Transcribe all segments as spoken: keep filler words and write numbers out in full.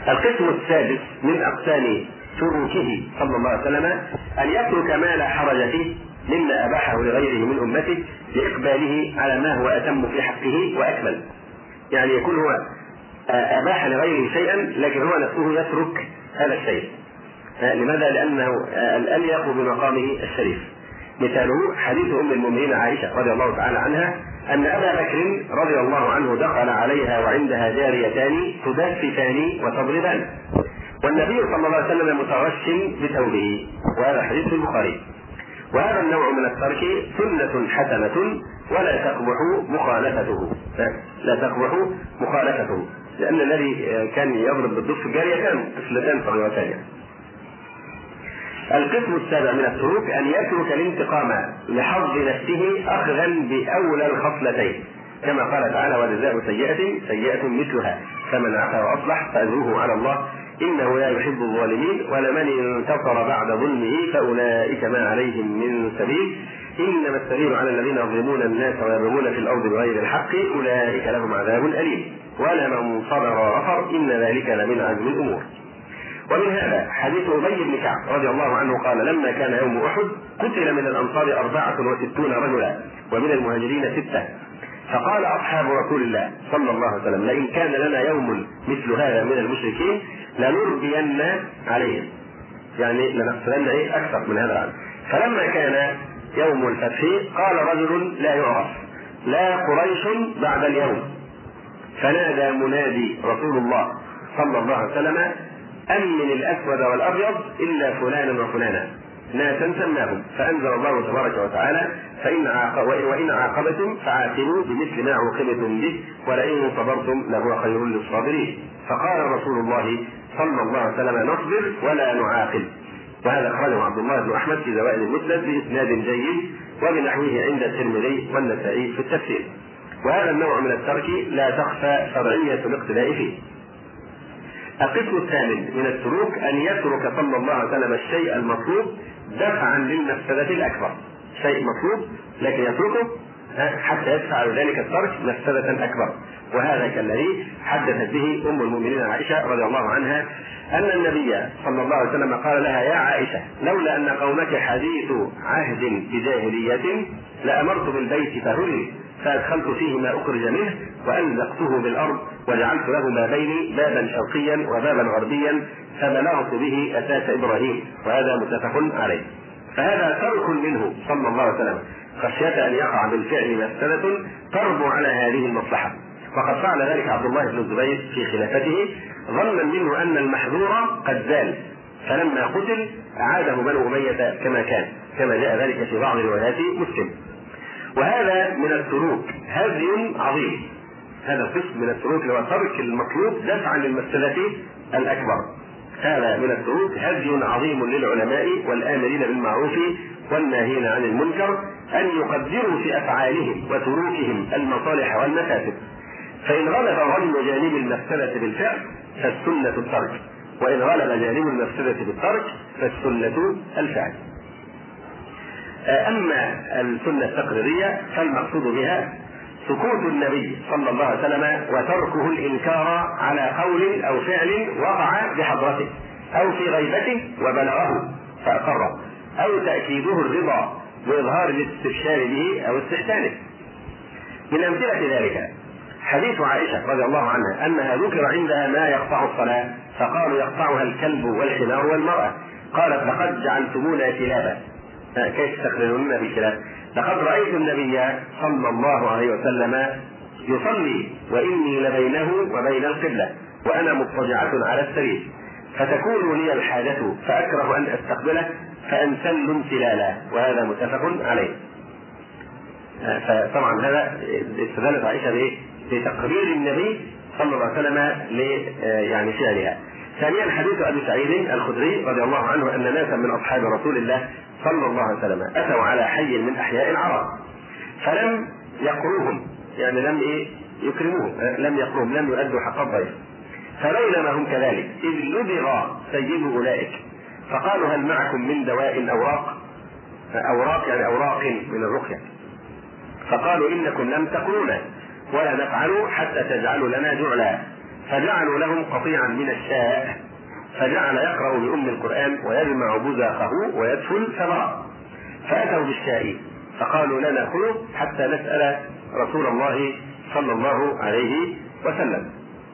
القسم السادس من أقسام تروكه صلى الله عليه وسلم أن يترك ما لا حرج فيه مما أباحه لغيره من أمته لإقباله على ما هو أتم في حقه وأكمل. يعني يكون هو أباح لغيره شيئا لكن هو نفسه يترك هذا الشيء. لماذا؟ لأنه الأليق بمقامه الشريف. مثاله حديث أم المؤمنين عائشة رضي الله تعالى عنها أن أبا بكر رضي الله عنه دخل عليها وعندها جاريتان تدففان وتضربان، والنبي صلى الله عليه وسلم متغش بثوبه، وهذا حديث البخاري. وهذا النوع من الترك سنة حسنة ولا تقبح مخالفته، لا تقبح مخالفته، لأن الذي كان يضرب بالضف جاريتان طفلتان صغيرتان. القسم السابع من التروك أن يترك الانتقام لحظ نفسه أخذا بأولى الخصلتين، كما قال تعالى: وجزاء سيئة سيئة مثلها فمن عفا وأصلح فأجره على الله إنه لا يحب الظالمين ولمن انتصر بعد ظلمه فأولئك ما عليهم من سبيل إنما السبيل على الذين يظلمون الناس ويبغون في الأرض بغير الحق أولئك لهم عذاب أليم ولمن صبر وغفر إن ذلك لمن عزم الأمور. ومن هذا حديث أبي بن كعب رضي الله عنه قال: لما كان يوم أحد قتل من الأنصار أربعة وستون رجلا ومن المهاجرين ستة، فقال أصحاب رسول الله صلى الله عليه وسلم: لئن كان لنا يوم مثل هذا من المشركين لنربين عليهم، يعني لنقتلن إيه أكثر من هذا العدد. فلما كان يوم الفتح قال رجل لا يعرف: لا قريش بعد اليوم، فنادى منادي رسول الله صلى الله عليه وسلم: أمن الأسود والأبيض إلا فلانا وفلانا ناسا سماهم، فأنزل الله تبارك وتعالى: فإن عاق... وإن عاقبتم فعاقبوا بمثل ما عوقبتم به ولئن صبرتم لهو خير للصابرين. فقال رسول الله صلى الله عليه وسلم: نصبر ولا نعاقب. وهذا أخرجه عبد الله بن أحمد في زوائد المسند بإسناد جيد وبنحوه عند الترمذي والنسائي في التفسير. وهذا النوع من الترك لا تخفى شرعية الاقتداء فيه. القسم الثامن من التروك أن يترك صلى الله عليه وسلم الشيء المطلوب دفعا للمفسدة الأكبر، شيء مطلوب لكن يتركه حتى يدفع ذلك الترك مفسدة أكبر. وهذا كالذي حدثت به أم المؤمنين عائشة رضي الله عنها أن النبي صلى الله عليه وسلم قال لها: يا عائشة لولا أن قومك حديث عهد بجاهلية لأمرت بالبيت فهل فأدخلت فيه ما أخرج منه وألزقته بالأرض وجعلت له بابين بابا شرقيا وبابا غربيا فبلغت به أساس إبراهيم. وهذا متفق عليه. فهذا ترك منه صلى الله عليه وسلم خشية أن يقع بالفعل مفسدة تربو على هذه المصلحة. وقد فعل ذلك عبد الله بن الزبير في خلافته ظنا منه أن المحذور قد زال، فلما قتل أعاده بنو أمية كما كان، كما جاء ذلك في بعض روايات مسلم. وهذا من التروك هذي عظيم. هذا القسم من التروك اللي هو ترك المطلوب دفعا للمفسدة الأكبر. هذا من التروك هذي عظيم للعلماء والآمرين بالمعروف والناهين عن المنكر أن يقدروا في أفعالهم وتروكهم المصالح والمفاسد، فإن غلب ظن جانب المفسدة بالفعل فالسنة الترك، وإن غلب جانب المفسدة بالترك فالسنة الفعل. أما السنة التقريرية فالمقصود بها سكوت النبي صلى الله عليه وسلم وتركه الإنكار على قول أو فعل وقع بحضرته أو في غيبته وبلغه فأقره، أو تأكيده الرضا وإظهار الاستبشار به أو استحسانه. من أمثلة ذلك حديث عائشة رضي الله عنها أنها ذكر عندها ما يقطع الصلاة فقالوا يقطعها الكلب والحمار والمرأة، قالت: لقد جعلتمونا كلابا. كيف تقررون بكلاب؟ لقد رأيت النبي صلى الله عليه وسلم يصلي وإني لبينه وبين القبلة وأنا مضطجعة على السرير فتكون لي الحاجة فأكره أن أستقبله فأنسل انسلالا. وهذا متفق عليه. فطبعا هذا استدلت عائشة بايه؟ بتقرير النبي صلى الله عليه وسلم ل يعني فعلها. ثانيا حديث ابي سعيد الخدري رضي الله عنه ان ناسا من اصحاب رسول الله صلى الله عليه وسلم اتوا على حي من احياء العرب فلم يقروهم، يعني لم ايه يكرموهم، لم يقروهم، لم يؤدوا حق الضيف. فبينما هم كذلك اذ لبغ سيد اولئك فقالوا: هل معكم من دواء اوراق؟ اوراق يعني اوراق من الرقيه. فقالوا: انكم لم تقرونا ولا نفعل حتى تجعلوا لنا جعلا. فجعلوا لهم قطيعا من الشاء، فجعل يقرأ بأم القرآن ويجمع بزاقه ويدفن فبرأ. فأتوا بالشاء فقالوا لا نأكله حتى نسأل رسول الله صلى الله عليه وسلم.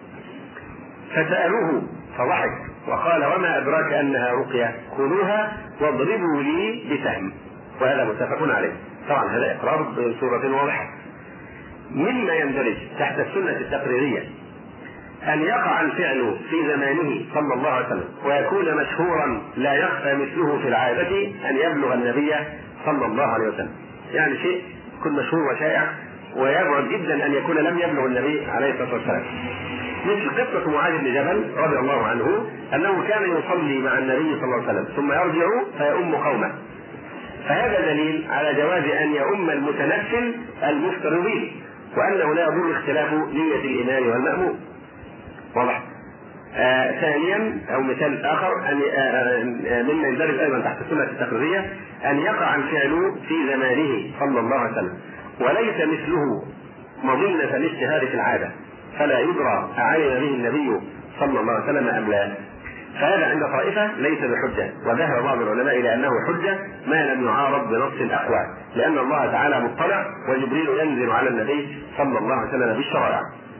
فسألوه فضحك وقال وما أدراك أنها رقية، كلوها واضربوا لي بسهم. وهذا متفق عليه. طبعا هذا إقرار بصورة واضحة. مما يندرج تحت السنة التقريرية أن يقع الفعل في زمانه صلى الله عليه وسلم ويكون مشهورا لا يخفى مثله في العادة أن يبلغ النبي صلى الله عليه وسلم. يعني شيء يكون مشهور وشائع ويبعد جدا أن يكون لم يبلغ النبي عليه الصلاة والسلام. مثل قصة معاذ بن جبل رضي الله عنه أنه كان يصلي مع النبي صلى الله عليه وسلم ثم يرجع فيؤم قومه، فهذا دليل على جواز أن يؤم المتنفل المفترضين، وأنه لا يضر اختلاف نية الإمام والمأموم. واضح؟ آه ثانيا أو مثال آخر أن آه مما يندرج أيضا تحت السنة التقريرية أن يقع الفعل في زمانه صلى الله عليه وسلم وليس مثله مظنة الاجتهاد في العادة، فلا يدرى أعلم به النبي صلى الله عليه وسلم أم لا. فهذا عند طائفة ليس بحجة، وذهب بعض العلماء إلى أنه حجة ما لم يعارض بنص أقوى، لأن الله تعالى مطلع وجبريل ينزل على النبي صلى الله عليه وسلم بالشرائع.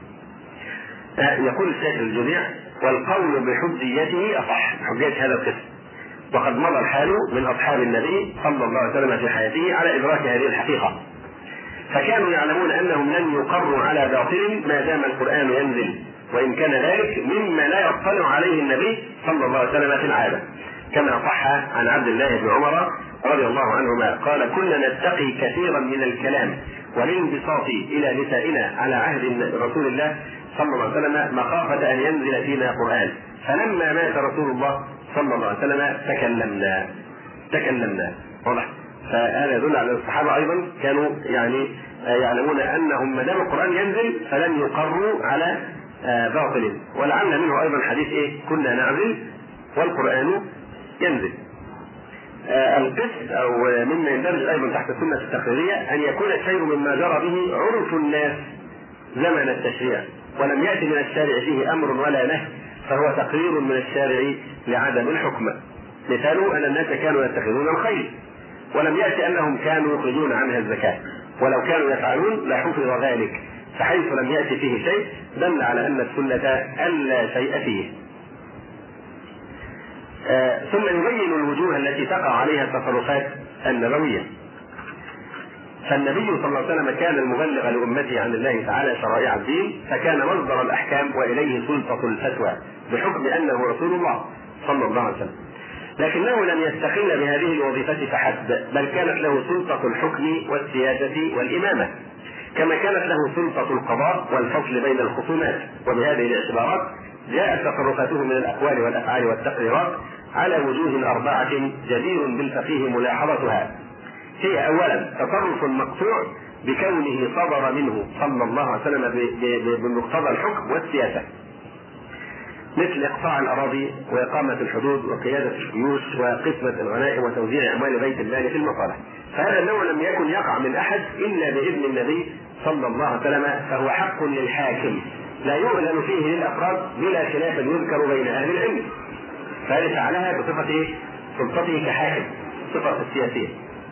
يقول الشيخ الجزيع والقول بحجيته أصح، حجية هذا القسم، وقد مضى الحال من أصحاب النبي صلى الله عليه وسلم في حياته على إدراك هذه الحقيقة، فكانوا يعلمون أنهم لن يقروا على باطل ما دام القرآن ينزل، وإن كان ذلك مما لا يطلع عليه النبي صلى الله عليه وسلم في العادة، كما صح عن عبد الله بن عمر رضي الله عنهما قال كنا نتقي كثيرا من الكلام والانبساط إلى نسائنا على عهد رسول الله صلى الله عليه وسلم مخافة أن ينزل فينا قرآن، فلما مات رسول الله صلى الله عليه وسلم تكلمنا تكلمنا واضح. فهذا يدل على الصحابة أيضا كانوا يعني يعلمون أنهم ما دام القرآن ينزل فلن يقروا على باطل، ولعل منه أيضا حديث إيه كنا نعزل والقرآن ينزل. القسم أو مما يندرج أيضا تحت السنة التقريرية أن يكون الشيء مما جرى به عرف الناس زمن التشريع ولم يأتي من الشارع فيه أمر ولا نهي، فهو تقرير من الشارع لعدم الحكم. مثاله أن الناس كانوا يتخذون الخيل ولم يأتي أنهم كانوا يخرجون عنها الزكاة، ولو كانوا يفعلون لحفظ ذلك، فحيث لم يأتي فيه شيء دل على أن السنة ألا شيء فيه. آه ثم يبين الوجوه التي تقع عليها التصرفات النبوية. فالنبي صلى الله عليه وسلم كان المبلغ لأمته عن الله تعالى شرائع الدين، فكان مصدر الأحكام وإليه سلطة الفتوى بحكم أنه رسول الله صلى الله عليه وسلم، لكنه لم يستقل بهذه الوظيفة فحسب، بل كانت له سلطة الحكم والسياسة والإمامة، كما كانت له سلطة القضاء والفصل بين الخصومات. وبهذه الاعتبارات جاءت تصرفاته من الأقوال والأفعال والتقريرات على وجوه أربعة جدير بالفقيه ملاحظتها. هي أولا تصرف مقطوع بكونه صدر منه صلى الله عليه وسلم بمقتضى الحكم والسياسة، مثل إقطاع الأراضي وإقامة الحدود وقيادة الجيوش وقسمة الغنائم وتوزيع أموال بيت المال في المصالح. فهذا النوع لم يكن يقع من أحد إلا بإذن النبي صلى الله عليه وسلم، فهو حق للحاكم لا يؤذن فيه للأفراد بلا خلاف يذكر بين أهل العلم، فهذا فعلها بصفة سلطته كحاكم، صفة السياسية.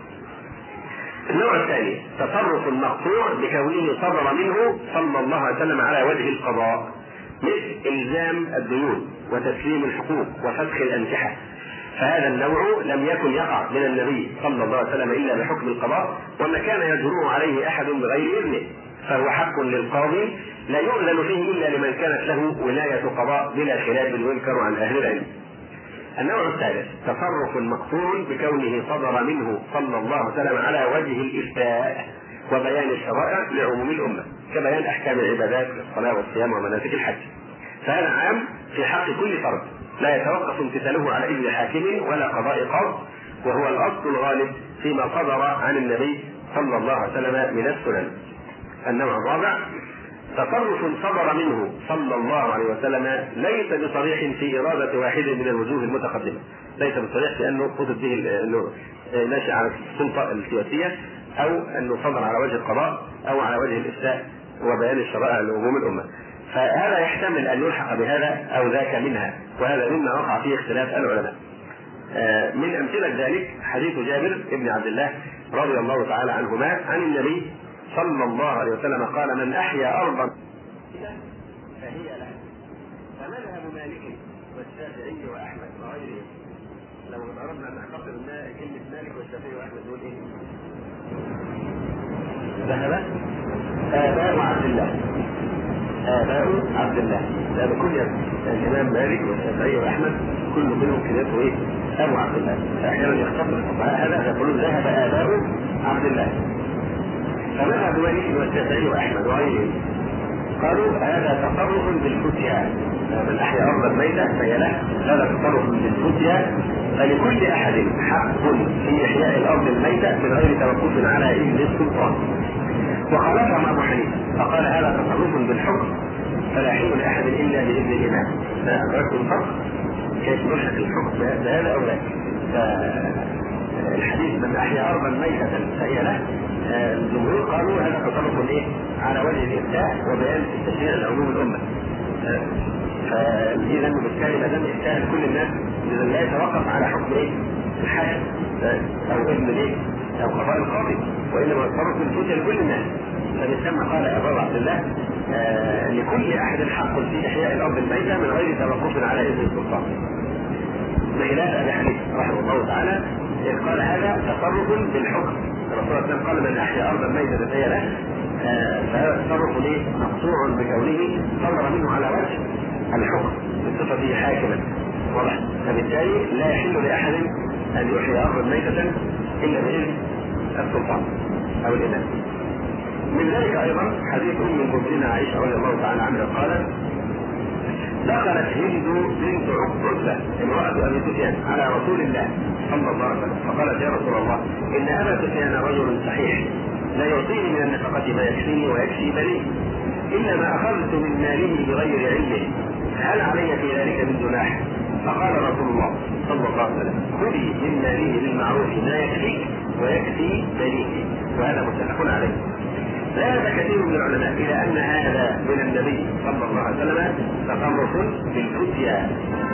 النوع الثاني تصرف المقطوع بكونه صدر منه صلى الله عليه وسلم على وجه القضاء، مثل إلزام الديون وتسليم الحقوق وفسخ الأنكحة، فهذا النوع لم يكن يقع من النبي صلى الله عليه وسلم إلا بحكم القضاء، وما كان يجرؤ عليه أحد بغير إذنه، فهو حق للقاضي لا يؤذن فيه إلا لمن كانت له ولاية قضاء بلا خلاف ينكر عن أهل العلم. النوع الثالث تصرف مقصور بكونه صدر منه صلى الله عليه وسلم على وجه الإفتاء وبيان الشرائع لعموم الأمة، كبيان أحكام العبادات الصلاة والصيام ومناسك الحج، فهذا عام في حق كل فرد لا يتوقف امتثاله على إذن حاكم ولا قضاء قاض، وهو الأصل الغالب فيما صدر عن النبي صلى الله عليه وسلم من السنن. النوع الرابع تصرف صدر منه صلى الله عليه وسلم ليس بصريح في إرادة واحد من الوجوه المتقدمة، ليس بصريح في أنه قصد به أنه ناشئ على السلطة السياسية، أو أنه صدر على وجه القضاء أو على وجه الإفتاء وبيان الشرائع لعموم الأمة. فهذا يحتمل أن يلحق بهذا أو ذاك منها، وهذا مما وقع فيه اختلاف العلماء. من أمثلة ذلك حديث جابر بن عبد الله رضي الله تعالى عنهما عن النبي صلى الله عليه وسلم قال: من أحيا أرضا فهي له. فمذهب مالك والشافعي وأحمد وغيرهم، لو أردنا أن نختصر كلمة مالك والشافعي وأحمد نقول إيه؟ ذهب آباء عبد الله، آباء عبد الله، لا بكل الإمام مالك والشافعي وأحمد كل منهم كنيته إيه؟ أبو عبد الله. أحيانا يختصر الفقهاء هذا يقولون ذهب آباء عبد الله. فمذهب مالك والشافعي وأحمد وغيرهم قالوا هذا تصرف بالفتيا، من أحيا أرضا ميتة فهي له، هذا تصرف بالفتيا، فلكل أحد حق في إحياء الأرض الميتة من غير توقف على إذن السلطان. وخالفهم أبو حنيفة فقال هذا تصرف بالحكم فلا يحل لأحد إلا بإذن الإمام. فأدركتم الفرق كيف نلحق الحكم بهذا أو ذاك. الحديث من أحيا أرضا ميتة فهي له، الجمهور قالوا هذا تصرف إيه؟ على وجه الإفتاء وبيان التشريع لعموم الأمة. فإذا بالتالي ما دام يستاهل كل الناس إذا لا يتوقف على حكم إيه؟ الحاكم أو ابن إيه؟ أو قضاء القاضي، وإنما يتصرف بالفتيا لكل الناس. فبالتالي قال أبو عبد الله آه لكل أحد حق في إحياء الأرض الميتة من غير توقف على إذن السلطان. بخلاف أبي حنيفة رحمه الله تعالى قال هذا تصرف بالحكم. الرسول صلى الله عليه وسلم قال من أحيا أرضا ميتة فهي له، آه فهذا التصرف ليه؟ مقطوع بكونه صدر منه على وجه الحكم بصفته حاكما، واضح؟ فبالتالي لا يحل لأحد أن يحيي أرضا ميتة إلا بإذن السلطان أو الإمام. من ذلك أيضا حديث أم المؤمنين عائشة رضي الله تعالى عنها قالت: دخلت هند بنت عتبة امرأة أبي سفيان على رسول الله صلى الله عليه وسلم فقالت: يا رسول الله إن أبا سفيان رجل صحيح لا يعطيني من النفقة ما يكفيني ويكفي بني، إنما أخذت من ماله بغير علمه، هل علي في ذلك من جناح؟ فقال رسول الله صلى الله عليه وسلم: خذي من ماله بالمعروف ما يكفيك ويكفي بنيك. وهذا متفق عليه. ذهب كثير من العلماء إلى أن هذا من النبي صلى الله عليه وسلم تصرف بالفتيا،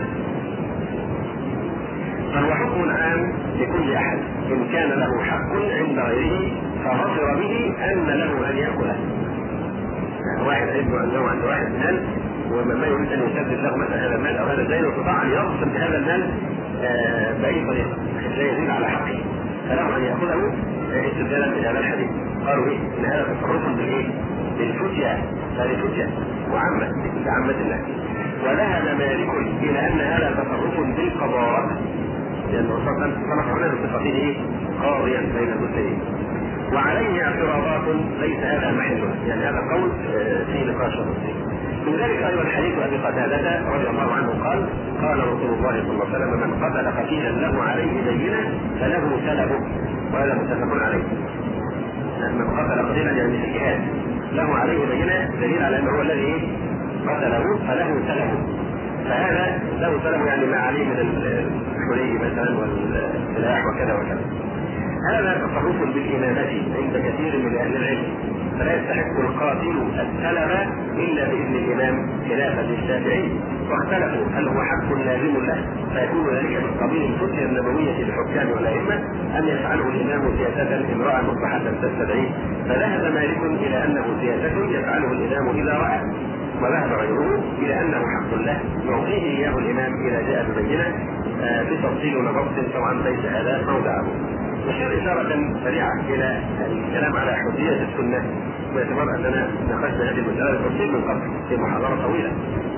فهو حكم عام لكل أحد إن كان له حق عند غيره فغفر به أن له أن يأكله. واحد عنده عنده عنده واحد مال وما يريد أن يسدد له مثلا هذا المال أو هذا الدين، واستطاع أن يغصب بهذا المال بأي طريقة لا يزيد على حقه، فله أن يأخذه استدلالا بهذا الحديث. قالوا إيه؟ إن هذا تصرف بالإيه؟ بالفتيا، هذه فتيا وعامة لعامة الناس. وذهب مالك إلى أن هذا تصرف بالقضاء، لأن الرسول صلى الله عليه وسلم بصفته إيه؟ قاضيا بين المسلمين. وعليه اعتراضات ليس هذا محله، يعني هذا قول فيه نقاش فيه. من ذلك أيضا حديث أبي قتادة رضي الله عنه قال: قال رسول الله صلى الله عليه وسلم: من قتل قتيلا له عليه بينة فله سلبه. وهذا متفق عليه. من قتل قتيلا يعني في الجهاد له عليه بينة دليل على أنه هو الذي قتله فله سلبه. فهذا له سلبه يعني ما عليه من الحلي مثلا والسلاح وكذا وكذا. هذا تصرف بالإمامة عند كثير من أهل العلم، فلا يستحق القاتل السلب إلا بإذن الإمام خلافا للشافعي. واختلفوا هل هو حق لازم له فيكون ذلك من قبيل الفتيا النبوية للحكام والأئمة أم يفعله الإمام سياسة امرأة مصلحة تستدعيه. فذهب مالك إلى أنه سياسة يفعله الإمام إذا رأى، وذهب غيره إلى أنه حق له يعطيه إياه الإمام إذا جاء ببينة بتفصيل ونبض، طبعا ليس هذا موضعه. نشير إشارة سريعة إلى الكلام على حجية السنة باعتبار أننا ناقشنا هذه المسألة بالتفصيل من قبل في محاضرة طويلة.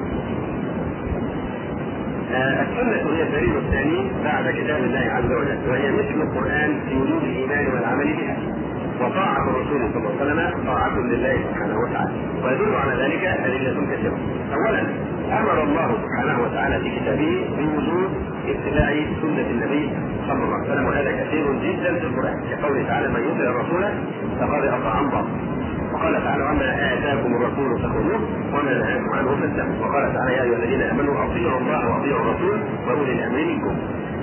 آه السنة هي الدليل الثاني بعد كتاب الله عز وجل، وهي مثل القرآن في وجود الإيمان والعمل بها. وطاعة الرسول صلى الله عليه وسلم طاعة لله سبحانه وتعالى، ويدل على ذلك أدلة كثيرة. أولا أمر الله سبحانه وتعالى في كتابه بوجود اتباع سنة النبي صلى الله عليه وسلم، وهذا كثير جدا في القرآن، كقوله تعالى: من يطع الرسول فقد أطاع الله. وقال تعالى: وما آتاكم الرسول فخذوه وما نهاكم عنه فانتهوا. وقال تعالى: يا أيها الذين آمنوا أطيعوا الله وأطيعوا الرسول وأولي الأمر منكم.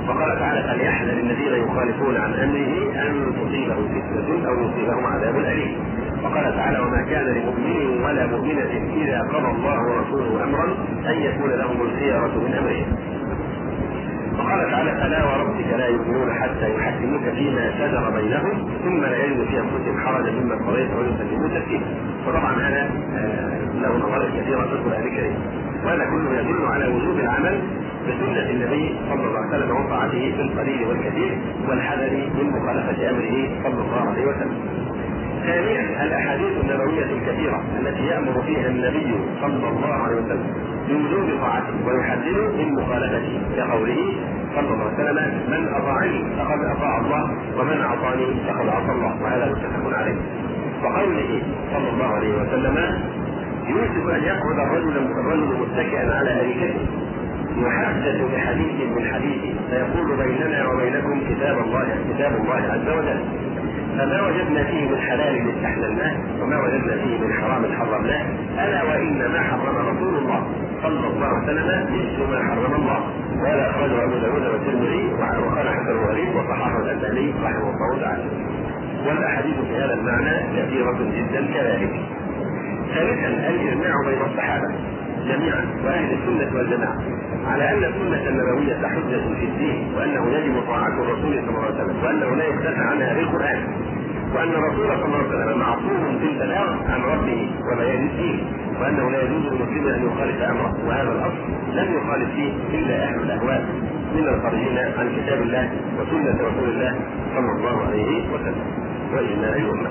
وقال تعالى: فليحذر الذين يخالفون عن امره ان تصيبهم فتنه او يصيبهم عذاب اليم. وقال تعالى: وما كان لمؤمن ولا مؤمنه اذا قضى الله ورسوله امرا ان يكون لهم الخيره من امرهم. وقال تعالى: فلا وربك لا يؤمنون حتى يحكموك فيما شجر بينهم ثم لا يجدوا في انفسهم حرجا مما قضيت ويسلموا تسليما. وطبعا هذا له نظائر كثيره في القران الكريم، وهذا كله يدل على وجوب العمل بسنه النبي صلى الله عليه وسلم وطاعته في القليل والكثير والحذر من مخالفه امره صلى الله عليه وسلم. ثانيا الاحاديث النبويه الكثيره التي يامر فيها النبي صلى الله عليه وسلم بوجوب طاعته ويحذر من مخالفته، كقوله صلى الله عليه وسلم: من اطاعني فقد اطاع الله ومن عصاني فقد عصى الله، وهذا متفق عليه. وقوله صلى الله عليه وسلم: يوشك ان يقعد الرجل الرجل متكئا على اريكته يحدث بحديث من حديثه فيقول: بيننا وبينكم كتاب الله كتاب الله عز وجل، فما وجدنا فيه من حلال استحللناه وما وجدنا فيه من حرام حرمناه، الا وان ما حرم رسول الله صلى الله عليه وسلم مثل ما حرم الله. وهذا اخرجه ابو داود والترمذي وقال حسن غريب وصححه الالباني رحمه الله تعالى. والاحاديث في هذا المعنى كثيره جدا كذلك. ثالثا الاجماع بين الصحابه جميعا واهل السنه والجماعه على ان السنه النبويه حجه في الدين، وانه يجب طاعه الرسول صلى الله عليه وسلم، وانه لا يختلف عنها بالقران، وان الرسول صلى الله عليه وسلم معصوم في البلاغ عن ربه وبيان الدين، وانه لا يجوز للمسلم ان يخالف امره، وهذا الاصل لم يخالف فيه الا اهل الاهواء من الخارجين عن كتاب الله وسنه رسول الله صلى الله عليه وسلم واجماع الامه.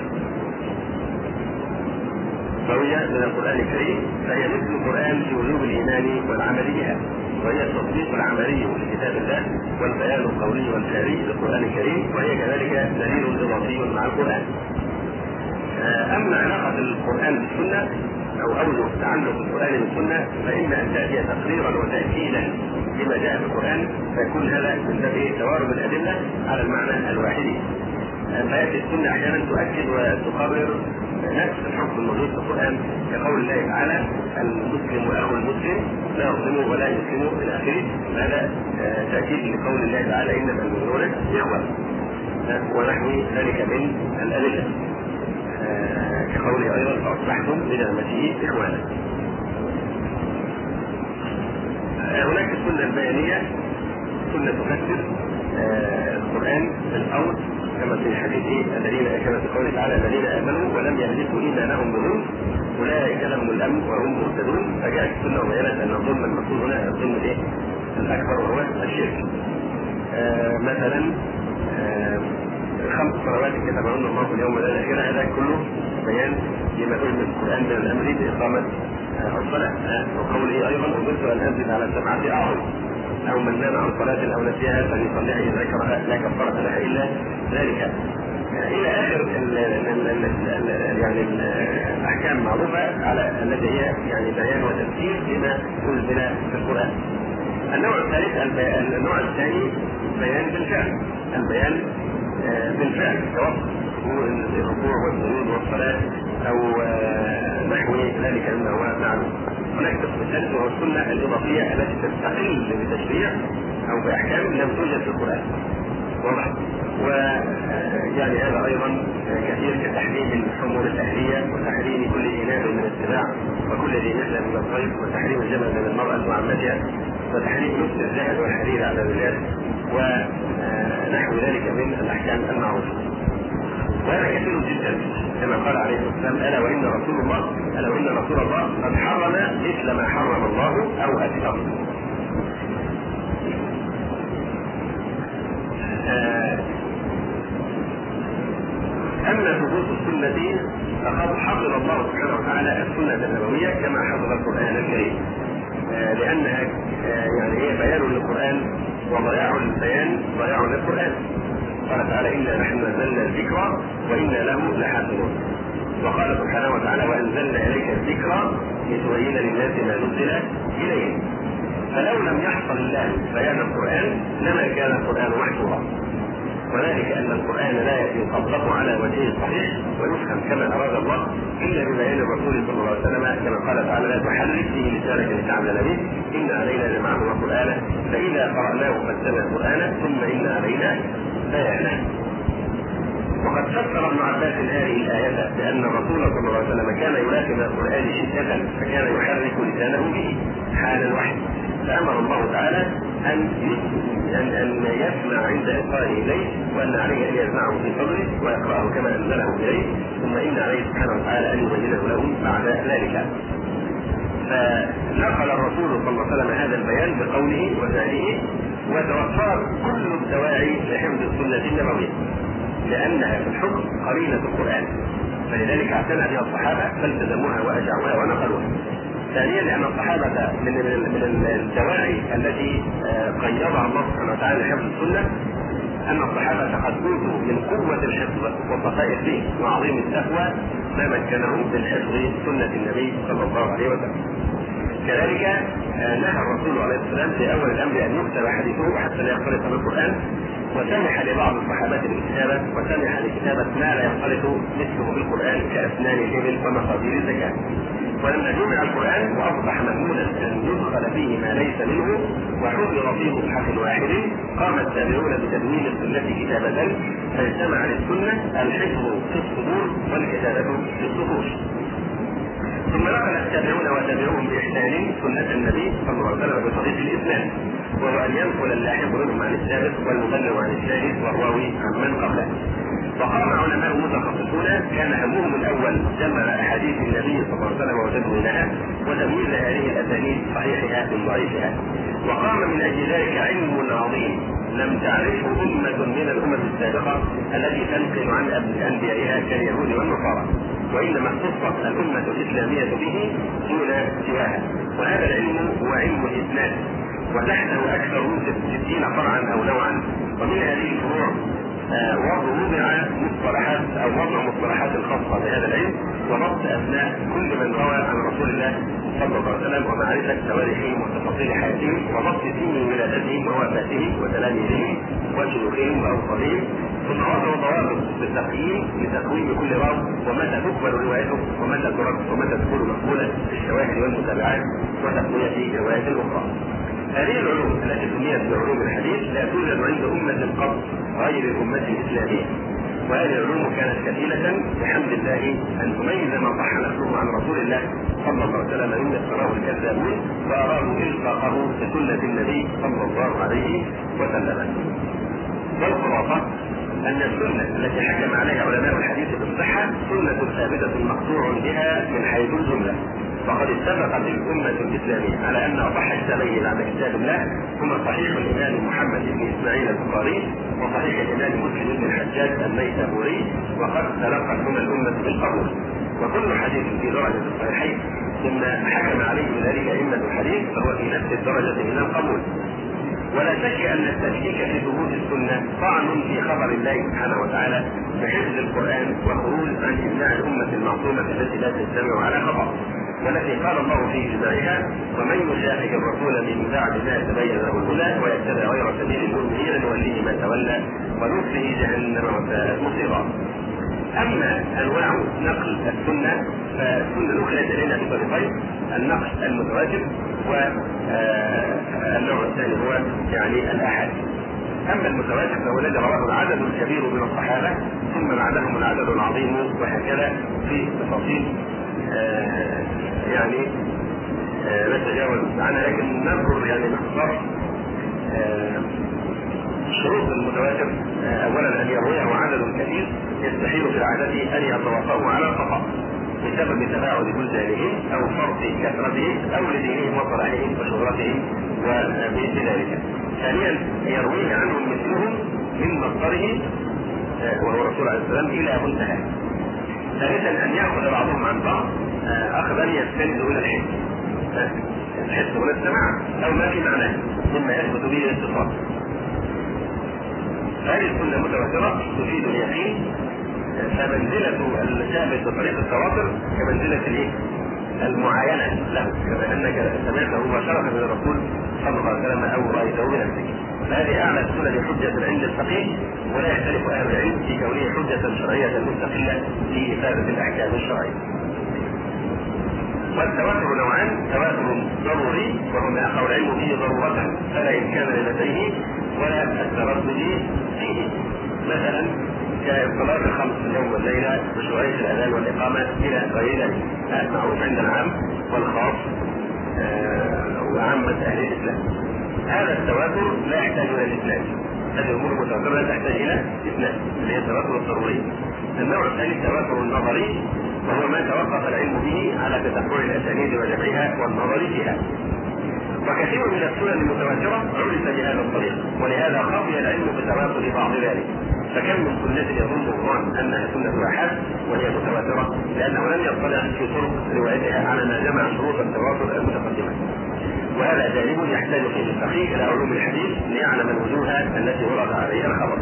روية من القرآن الكريم فهي مثل القرآن في وجوب الإيمان والعمل بها، وهي التصديق العملي لكتاب الله والبيان القولي والفعلي للقرآن الكريم، وهي كذلك دليل إضافي مع القرآن. أما علاقة القرآن بالسنة أو أوجه تعلق القرآن بالسنة فإن أن تأتي تقريرا وتأكيدا لما جاء في القرآن، فيكون هذا من باب توارد الأدلة على المعنى الواحد. فيأتي السنة أحيانا تؤكد وتقرر نفس الحكم الموجود في القرآن، كقول الله تعالى: المسلم واخو المسلم لا يظلم ولا يسلم الى اخره. هذا تاكيد لقول الله تعالى: انما المؤمنون اخوه، ونحو ذلك من الادله، كقوله ايضا: فاصبحتم بنعمته اخوانا. هناك السنه البيانيه، سنه تفسر القران بالقول كما في حديث الذين كما في قوله تعالى: الذين امنوا ولم يلبسوا ايمانهم بظلم اولئك لهم الامن وهم مهتدون. فجاءت السنه وبينت ان الظلم المقصود هنا الظلم الايه؟ الاكبر وهو الشرك. آه مثلا آه خمس صلوات كتبهن الله في اليوم والاخره، هذا كله بيان لما فيه من القران من الامر باقامه آه الصلاه. آه وقوله ايضا: امرت ان انزل على سبعه اعظم، او من نام عن صلاه او نسيها فليصليها اذا ذكرها لا كفاره لها الا ذلك، الى اخر ال ال ال يعني الاحكام المعروفه على التي هي يعني بيان وتفسير لما انزل في القران. النوع الثالث النوع الثاني بيان بالفعل، البيان بالفعل سواء الركوع والسجود والصلاه او نحو ذلك مما هو معلوم. هناك القسم الثالث وهو السنه الاضافيه التي تستقل بتشريع او باحكام لم توجد في القران. واضح؟ ويعني هذا ايضا كثير كتحريم الحمول الاهليه وتحريم كل اناء من السباع وكل ذي مثل من الصيد وتحريم الجمل من المراه وعمتها وتحريم لبس الذهب والحرير على الرجال ونحو ذلك من الاحكام المعروفه. وهذا كثير جدا كما قال عليه الصلاه والسلام: الا وان رسول الله الا وان رسول الله قد حرم مثل ما حرم الله او اكثر. أما ثبوت السنة فقد حفظ الله سبحانه وتعالى السنة النبوية كما حفظ القرآن الكريم، لأنها يعني هي بيان للقرآن وضياع البيان ضياع للقرآن. قال تعالى: إنا نحن نزلنا الذكر وإنا له لحافظون. وقال سبحانه وتعالى: وأنزلنا إليك الذكر لتبين للناس ما نزل إليهم. فلو لم يحصل الله بيان القرآن لما كان القرآن محفوظا. وذلك أن القرآن لا يطبق على وجهه الصحيح ويفهم كما أراد الله إلا ببيان الرسول صلى الله عليه وسلم، كما قال تعالى: لا تحرك به لسانك لتعمل به إن علينا جمعه وقرآنه فإذا قرأناه فاتبع قرآنه ثم إن علينا بيانه. وقد فسر ابن عباس هذه الآية بأن الرسول صلى الله عليه وسلم كان يلاقم القرآن شدة فكان يحرك لسانه به حال الوحي، فأمر الله تعالى أن أن أن يسمع عند إلقائه إليه، وأن عليه أن يسمعه في صدره ويقرأه كما أنزله إليه، ثم إن عليه سبحانه وتعالى أن يبينه له بعد ذلك. فنقل الرسول صلى الله عليه وسلم هذا البيان بقوله وفعله، وتوفرت كل الدواعي لحفظ السنة النبوية لأنها في الحكم قرينة القرآن، فلذلك اعتنى بها الصحابة فالتزموها وأجعوها ونقلوها. ثانيا لأن الصحابة من من الدواعي التي قيضها الله سبحانه وتعالى لحفظ السنة أن الصحابة قد أوتوا من قوة الحفظ وصفاء الدين وعظيم التقوى ما مكنهم من حفظ سنة النبي صلى الله عليه وسلم. كذلك نهى الرسول عليه السلام في أول الأمر أن يكتب حديثه حتى لا يختلط بالقرآن، وسمح لبعض الصحابة بالكتابة، وسمح لكتابة ما لا يختلط مثله بالقرآن كأسنان الإبل ومقادير الزكاة. ولما جمع القرآن وأصبح مأمونا أن يدخل فيه ما ليس منه وحفظ في مصحف واحد، قام التابعون بتدوين السنة كتابة، فاجتمع للسنة الحفظ في الصدور والكتابة في الصدور. ثم نقل التابعون وتابعوهم بإحسان سنة النبي صلى الله عليه وسلم بطريق الإسلام، وهو أن ينقل اللاحق منهم عن السابق والمبلغ عن الثالث والراوي عن من قبله. وقام علماء متخصصون كان همهم الأول جمع أحاديث النبي صلى الله عليه وسلم وتدوينها وتمييز هذه الأسانيد صحيحها من ضعيفها. وقام من أجل ذلك علم عظيم لم تعرفه أمة من الأمم السابقة التي تنقل عن أنبيائها كاليهود والنصارى، وإنما اختصت الأمة الإسلامية به دون سواها. وهذا العلم هو علم الإسناد، وتحته أكثر من ستين فرعا أو نوعا، ومن هذه الفروع وضع مصطلحات أو وضع مصطلحات خاصة بهذا العلم، وضبط أسماء كل من روى عن رسول الله صلى الله عليه وسلم، ومعرفة تواريخهم وتفاصيل حياتهم، وضبط سن ولادتهم ووفاتهم وتلاميذهم وشيوخهم وأوصالهم، ثم وضعوا ضوابط بالتقييم لتقويم كل راوي ومتى تقبل روايته ومتى ترد ومتى تكون مقبولة في الشواهد والمتابعات وتقوية رواية الأخرى. هذه العلوم التي سميت بعلوم الحديث لا توجد عند أمة قط غير الأمة الإسلامية، وهذه العلوم كانت كفيلة بحمد الله أن تميز ما صح نفسه عن رسول الله صلى الله عليه وسلم مما افتراه الكذابون وأرادوا إلقاءه بسنة النبي صلى الله عليه وسلم. والخلاصة أن السنة التي حكم عليها علماء الحديث بالصحة سنة ثابتة مقطوع بها من حيث الجملة، وقد اتفقت الأمة الإسلامية على أن أصح كتابين بعد كتاب الله هما صحيح الإمام محمد بن إسماعيل البخاري وصحيح الإمام مسلم بن الحجاج النيسابوري، وقد تلقتهما الأمة بالقبول. وكل حديث في درجة الصحيحين ثم حكم عليه ذلك أئمة الحديث فهو في نفس الدرجة من القبول. ولا شك أن التشكيك في ثبوت السنة طعن في خبر الله سبحانه وتعالى بحفظ القرآن وخروج عن إجماع الأمة المعصومة التي لا تجتمع على خبر، والتي قال الله في إجماعها: ومن يشاقق الرسول من بعد ما تبين له الهدى ويتبع غير سبيل المؤمنين نوليه ما تولى ونصله جهنم وساءت مصيرا. أما أنواع نقل السنة فالسنة نقلت إلينا بطريقين: النقل المتواتر والنوع الثاني هو يعني الأحاد. أما المتواتر فهو الذي رواه العدد الكبير من الصحابة ثم بعدهم العدد العظيم، وهكذا في تفاصيل آه يعني آه نتجاوز عنها، لكن نذكر يعني باختصار آه شروط المتواتر. آه اولا ان يرويه عدد كثير يستحيل في العادة ان يتوافقوا على الخطأ بسبب تباعد بلدانهم او فرط كثرتهم او لدينهم وصلاحهم وشهرتهم ومثل ذلك. ثانيا يرويه عنهم مثلهم من مصدره آه وهو الرسول عليه السلام الى منتهى. ثالثا ان ياخذ بعضهم عن بعض اخذا يستند الى الحس الحس ولا السماع او ما في معناه مما يثبت به الاتصال. هذه السنه متواتره تفيد اليقين، فمنزله الثابت بطريق التواتر كمنزله الايه؟ المعاينه له، كما انك سمعته مباشره من الرسول صلى الله عليه وسلم او رايته بنفسك. هذه اعلى السنن حجة عند الفقيه، ولا يختلف أهل العلم في كونه حجة شرعية مستقلة في إفادة الأحكام الشرعية. والتواتر نوعان: تواتر ضروري وهو ما يقع العلم فيه ضرورة فلا إمكان لديه ولا التردد فيه، مثلا كالصلاة الخمس اليوم والليلة وشرعية الأذان والإقامة إلى غير ذلك. هذا معروف عند العام والخاص وعامة أهل الإسلام. هذا التواتر لا يحتاج إلى الإسناد، هذه الأمور المتواترة لا تحتاج إلى إسناد اللي هي التواتر الضروري. النوع الثاني التواتر النظري، وهو ما توقف العلم به على تتبع الأسانيد وجمعها والنظر فيها. وكثير من السنن المتواترة عرف بهذا الطريق، ولهذا خفي العلم بتواتر بعض ذلك، فكم من سنة يظن الظن أنها سنة آحاد وهي متواترة لأنه لم يطلع في طرق روايتها على ما جمع شروط التواتر المتقدمة. وهذا جانب يحتاج فيه الفقيه إلى علوم الحديث ليعلم الوجوه التي ورد عليها الخبر.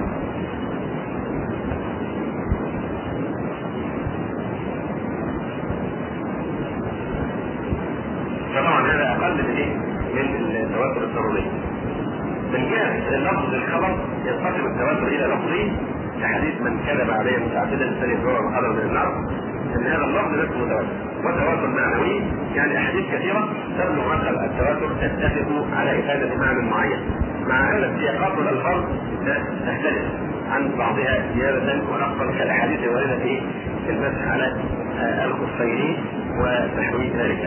فطبعا هذا أقل من إيه؟ من التواتر الضروري. من جهة لفظ الخبر ينقسم التواتر إلى لفظي كحديث من كذب عليه متعمدا فليتبوأ مقعده من النار، ان هذا اللفظ نفسه متواتر. وتواتر معنوي يعني احاديث كثيره تبلغ مثل التواتر تتفق على افاده معنى معين، مع ان السياقات والالفاظ تختلف عن بعضها زياده ونقصا كالاحاديث الوارده في المسح على الخفين ونحو ذلك.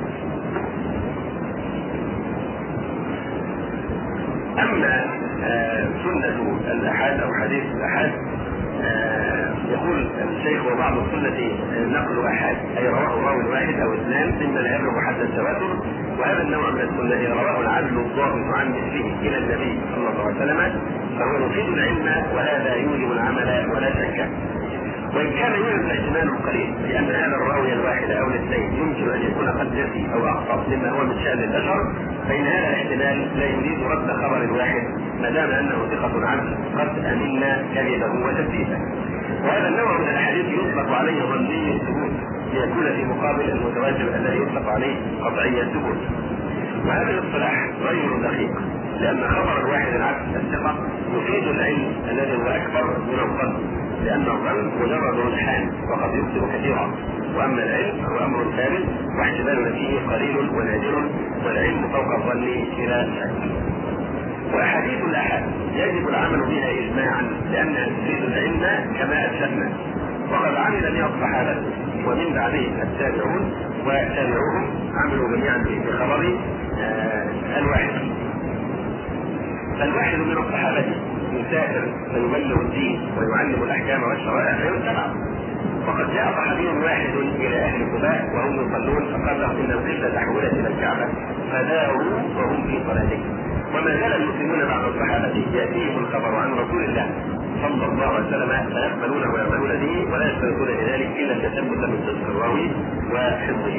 اما سنه الاحاد او حديث الاحاد يقول الشيخ وبعض السنة نقل أحد أي رواه راوي واحد أو اثنان مما لا يبلغ حد التواتر، وهذا النوع من السنة رواه العدل الضابط عن مثله إلى النبي صلى الله عليه وسلم فهو يفيد العلم وهذا يوجب العمل ولا شك. وإن كان يوجد الاحتمال القليل لأن هذا الراوي الواحد أو الاثنين يمكن أن يكون قد نسي أو أخطأ مما هو من شأن البشر، فإن هذا الاحتمال لا يريد رد خبر الواحد ما دام أنه ثقة عنه قد أمنا كذبه وتثبيته. وهذا النوع من الحديث يطلق عليه ظني الثبوت ليكون في مقابل المتواتر الذي يطلق عليه قطعي الثبوت. وهذا الاصطلاح غير دقيق لأن خبر الواحد العكس الثقة يفيد العلم الذي هو أكبر من الظن، لأن الظن مجرد رجحان وقد يخطئ كثيرا، وأما العلم هو أمر ثابت واحتمال فيه قليل ونادر، والعلم فوق الظن إلى شك. وأحاديث الآحاد يجب العمل بها إجماعا لأنها تفيد العلم كما أسلفنا، وقد عمل بها الصحابة ومن بعدهم التابعون وتابعوهم عملوا جميعا بخبر آه الواحد. الواحد من الصحابة يسافر فيبلغ الدين ويعلم الأحكام والشرائع فيتبع. وقد جاء صحابي واحد إلى أهل قباء وهم يصلون فقال لهم إن القبلة تحولت إلى الكعبة فداروا وهم في صلاتهم. وما زال المسلمون بعد الصحابة يأتيهم الخبر عن رسول الله صلى الله عليه وسلم فيقبلونه ويعملون به ولا يشترطون لذلك إلا التثبت من صدق الراوي وحفظه.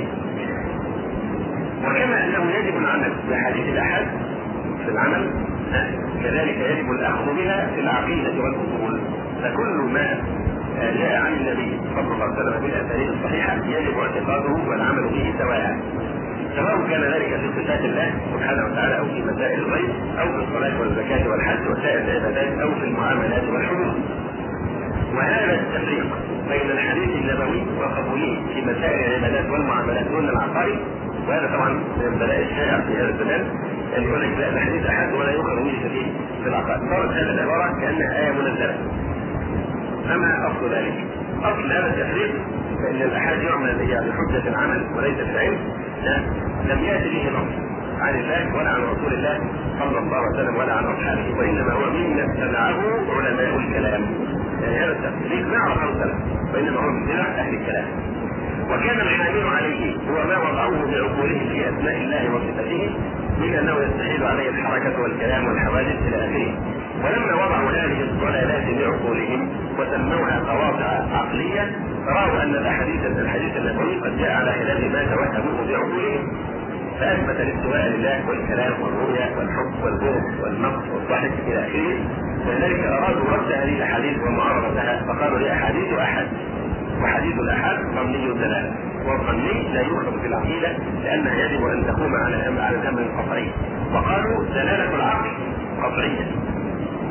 وكما أنه يجب العمل بحديث الأحد في العمل كذلك يجب الأخذ بها في العقيدة والأصول، فكل ما جاء عن النبي صلى الله عليه وسلم بالأسانيد الصحيحة يجب اعتقاده والعمل به سواء، سواء كان ذلك في صفات الله سبحانه وتعالى أو في مسائل الغيب أو في الصلاة والزكاة والحج وسائر العبادات أو في المعاملات والحدود. وهذا التفريق بين الحديث النبوي وقبوله في مسائل العبادات والمعاملات دون العقائد، وهذا طبعا من البلاء الشائع في هذا الزمان أن يقول لك لا الحديث أحد ولا يؤخذ به فيه في العقائد، صارت هذه العبارة كأنها آية منزلة. أما أصل ذلك؟ أصل هذا التفريق فإن الأحد يعمل يعني حجة العمل وليس الفعل لم يأتي به نص عن الله ولا عن رسول الله صلى الله عليه وسلم ولا عن أصحابه، وإنما هو مما ابتدعه علماء الكلام. يعني هذا التفريق ما عرفه السلف وإنما هو من بدع أهل الكلام. وكان الحامل عليه هو ما وضعوه بعقولهم في أسماء الله وصفاته من أنه يستحيل عليه الحركة والكلام والحوادث إلى آخره. ولما وضعوا هذه الضلالات بعقولهم وسموها قواطع عقلية رأوا أن الأحاديث الحديث النبوي قد جاء على خلاف ما توهموه بعقولهم، فأثبت الاستواء لله والكلام والرؤيا والحب والبغض والنقص والضحك إلى آخره. ولذلك أرادوا رد هذه الأحاديث ومعارضتها فقالوا هي أحاديث أحد، وحديث الأحد ظني الدلالة، والظني لا يؤخذ في العقيدة لأنها يجب أن تقوم على على الأمر القطعي. وقالوا دلالة العقل قطعية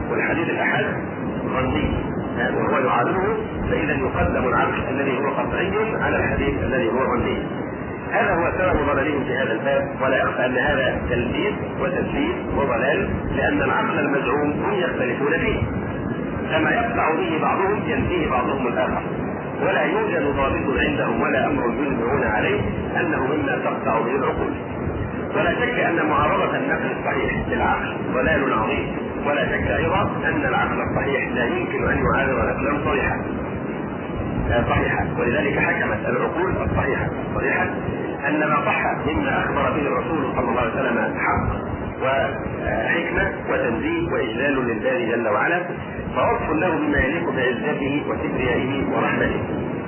والحديث الأحد ظني وهو يعارضه، فإذا يقدم العقل الذي هو قطعي على الحديث الذي هو ظني. هذا هو سبب ضلالهم في هذا الباب، ولا يخفى أن هذا تلبيس وتدليس وضلال، لأن العقل المزعوم هم يختلفون فيه، كما يقطع به بعضهم ينفيه بعضهم الآخر، ولا يوجد ضابط عندهم ولا أمر يجمعون عليه أنه مما تقطع به العقول. ولا شك أن معارضة النقل الصحيح للعقل ضلال عظيم، ولا شك أيضا أن العقل الصحيح لا يمكن أن يعارض نقلا صريحا صحيحة. ولذلك حكمت العقول الصحيحة صحيحة أن ما صح مما أخبر به الرسول صلى الله عليه وسلم حق وحكمة وتنزيه وإجلال لله جل وعلا، فوصف له بما يليق بعزته وكبريائه ورحمته،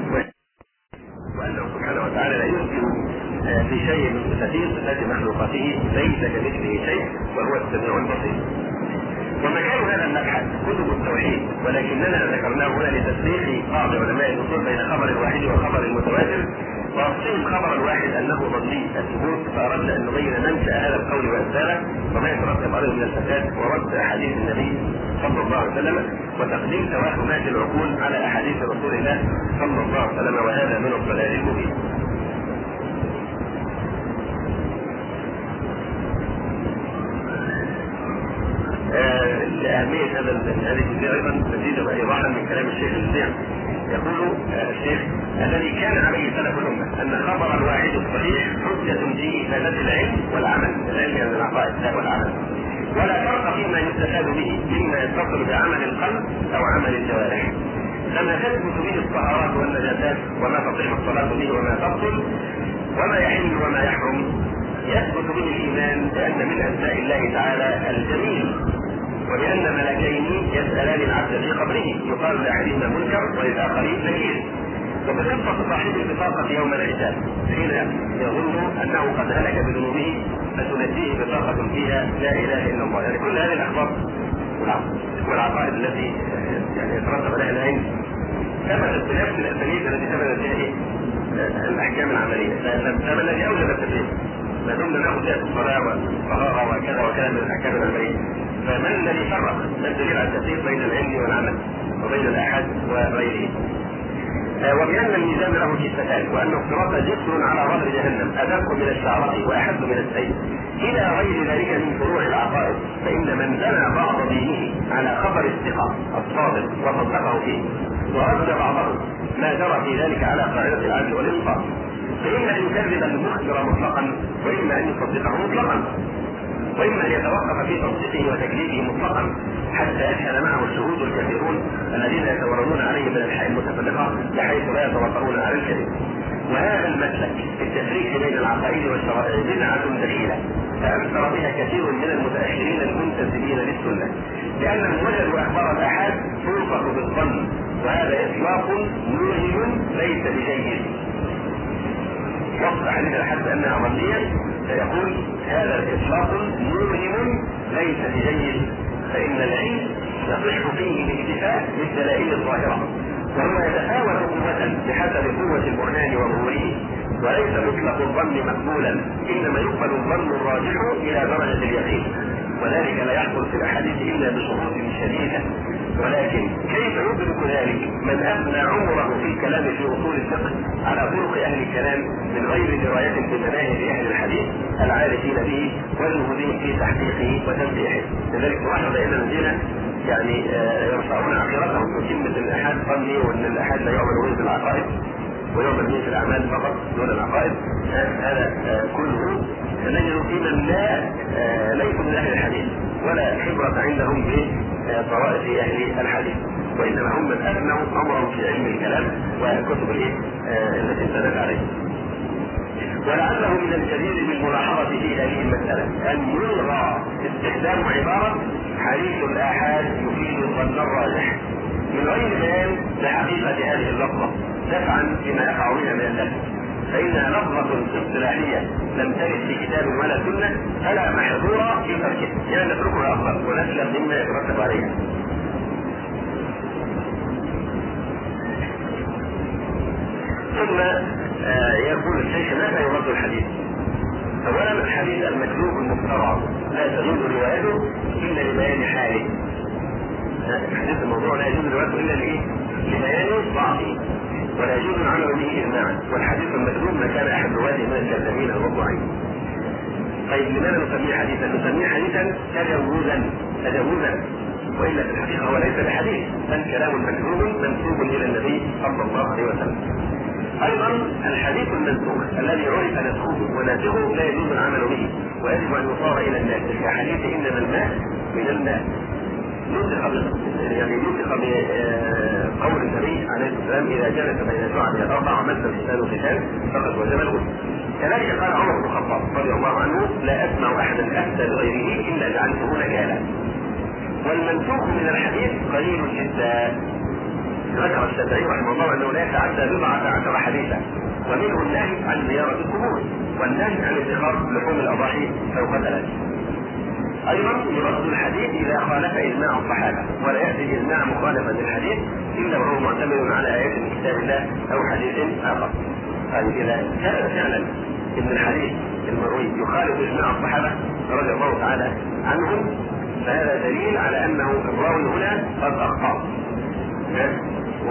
وأنه سبحانه وتعالى لا يمكن في شيء من صفاته صفات مخلوقاته ليس كمثله شيء وهو السميع البصير. ومكان هذا المبحث كتب التوحيد، ولكننا ذكرناه هنا لتفريق بعض علماء الاصول بين خبر الواحد وخبر المتواتر، وأصلهم خبر الواحد أنه ظني الثبوت، فأردنا أن نبين منشأ هذا القول وأسبابه وما يترتب عليه من الفساد، ورد أحاديث النبي صلى الله عليه وسلم، وتقديم توهمات العقول على أحاديث رسول الله صلى الله عليه وسلم، وهذا من الضلال المبين. آه لأهمية هذا هذه الجزئية أيضا مزيدا إيضاحا من كلام الشيخ الزيان. يقول آه الشيخ: الذي كان عليه سلف الأمة أن خبر الواحد الصحيح حجة في إفادة العلم والعمل، العلم من العقائد والعمل، ولا فرق فيما يستفاد به مما يتصل بعمل القلب أو عمل الجوارح، لما تثبت به الطهارات والنجاسات وما تصح الصلاة به وما تبطل وما يحل وما يحرم، يثبت به الإيمان بأن من أسماء الله تعالى الجميل، وبأن ملكين يسألان العبد في قبره يقال لأحدهما منكر وللآخرين نكير. وبقصة صاحب البطاقة يوم الحساب حين يظن أنه قد هلك بذنوبه فتنجيه بطاقة فيها لا إله إلا الله. يعني كل هذه الأخبار والعقائد التي يعني يترتب عليها العلم ثبتت بنفس الأساليب التي ثبتت بها الأحكام العملية، فما الذي أوجب التفريق؟ ما دمنا ناخذ فيها الصلاة والطهارة وكذا وكذا من الأحكام العملية، فمن الذي فرق؟ ما الدليل على التفريق بين العلم والعمل وبين الأحد وغيره؟ وبأن الميزان له كفتان، وأن الصراط جسر على ظهر جهنم أدق من الشعرة وأحد من السيف، إلى غير ذلك من فروع العقائد. فإن من بنى بعض دينه على خبر الثقة الصادق وصدقه فيه ورد بعضه ما جرى في ذلك على قاعدة العدل والإنصاف، فإما أن يكذب المخبر مطلقا، وإما أن يصدقه مطلقا، وإما أن يتوقف في تصديقه وتكذيبه مطلقا حتى يشهد معه الشهود الكثيرون الذين يتوردون عليه من الحياة المتفرقة بحيث لا يتوقعون على الكذب. وهذا المسلك في التفريق بين العقائد والشرائع بدعة دخيلة فأنكر بها كثير من المتأخرين المنتسبين للسنة، لأنهم وجدوا أخبار الآحاد توصف بالظن، وهذا إطلاق موهم ليس بجيد. وصف حديث الآحاد بأنها ظنية فيقول هذا إطلاق موهم ليس بجيد، فإن العلم يصح فيه الاكتفاء بالدلائل الظاهرة، وهو يتفاوت قوة بحسب قوة البرهان وظهوره، وليس مطلق الظن مقبولا، إنما يقبل الظن الراجح إلى درجة اليقين، وذلك لا يحصل في الأحاديث إلا بشروط شديدة. ولكن كيف يدرك ذلك من أفنى عمره في الكلام في أصول الفقه على طرق أهل الكلام من غير دراية بمناهج أهل الحديث العارفين به وجهودهم في تحقيقه وتنبيحه؟ لذلك واحد إلى الذين يعني يرفعون عقيرتهم بكلمة الأحاد ظني، وأن الأحاد لا يعمل به في العقائد ويعمل به في الأعمال فقط دون العقائد. هذا كله نجد في من لا ليسوا من أهل الحديث ولا خبرة عندهم بطرائق أهل الحديث، وإنما هم من أبنوا أمرهم في علم الكلام وكتب التي استند عليه. ولعله من الجدير بالملاحظة في هذه المسألة أن يلغى استخدام عبارة حديث الآحاد يفيد الظن الراجح من غير بيان لحقيقة هذه اللفظة دفعا بما يقع بها من اللفظ، فإنها لفظة اصطلاحية لم ترد في كتاب ولا سنة فلا محظور في تركها، يعني نتركها أفضل ونسلم مما يترتب عليها. ثم آه يقول الشيخ متى يرد الحديث؟ أولا الحديث المكذوب المفترى لا تجوز روايته إلا لبيان حاله، لا يجوز روايته الا لايه؟ لبيان ضعفه، ولا يجوز العمل به اجماعا، والحديث المكذوب ما كان احد رواته من الكذابين الموضوعين. طيب لماذا نسميه حديثا؟ نسميه حديثا تجوزا تجوزا، والا في الحقيقه هو ليس بحديث، بل كلام مكذوب منسوب الى النبي صلى الله عليه وسلم. ايضا الحديث المنسوخ الذي عرف نسخه وناسخه لا يجوز العمل به، ويجب ان يصار الى الناس كحديث انما الماء من الماء. نسخ يعني نسخ بقول النبي عليه الصلاه والسلام اذا جلس بين شعبه الاربع ومس الانسان ختان فقد وجب الغسل. كذلك قال عمر بن الخطاب رضي الله عنه لا اسمع احدا افتى بغيره الا جعلته نكالا. والمنسوخ من الحديث قليل جدا. ذكر الشافعي رحمه الله انه لا يتعدى بضعة عشر حديثا، ومنه النهي عن زيارة القبور، والنهي عن اتخاذ لحوم الاضاحي فوق ثلاث. ايضا يرد الحديث اذا خالف اجماع الصحابة، ولا ياتي الاجماع مخالفا للحديث الا وهو معتمد على ايات من كتاب الله او حديث اخر. يعني اذا كان فعلا ان الحديث المروي يخالف اجماع الصحابة رضي الله تعالى عنهم، فهذا دليل على انه الراوي هنا قد اخطا. و...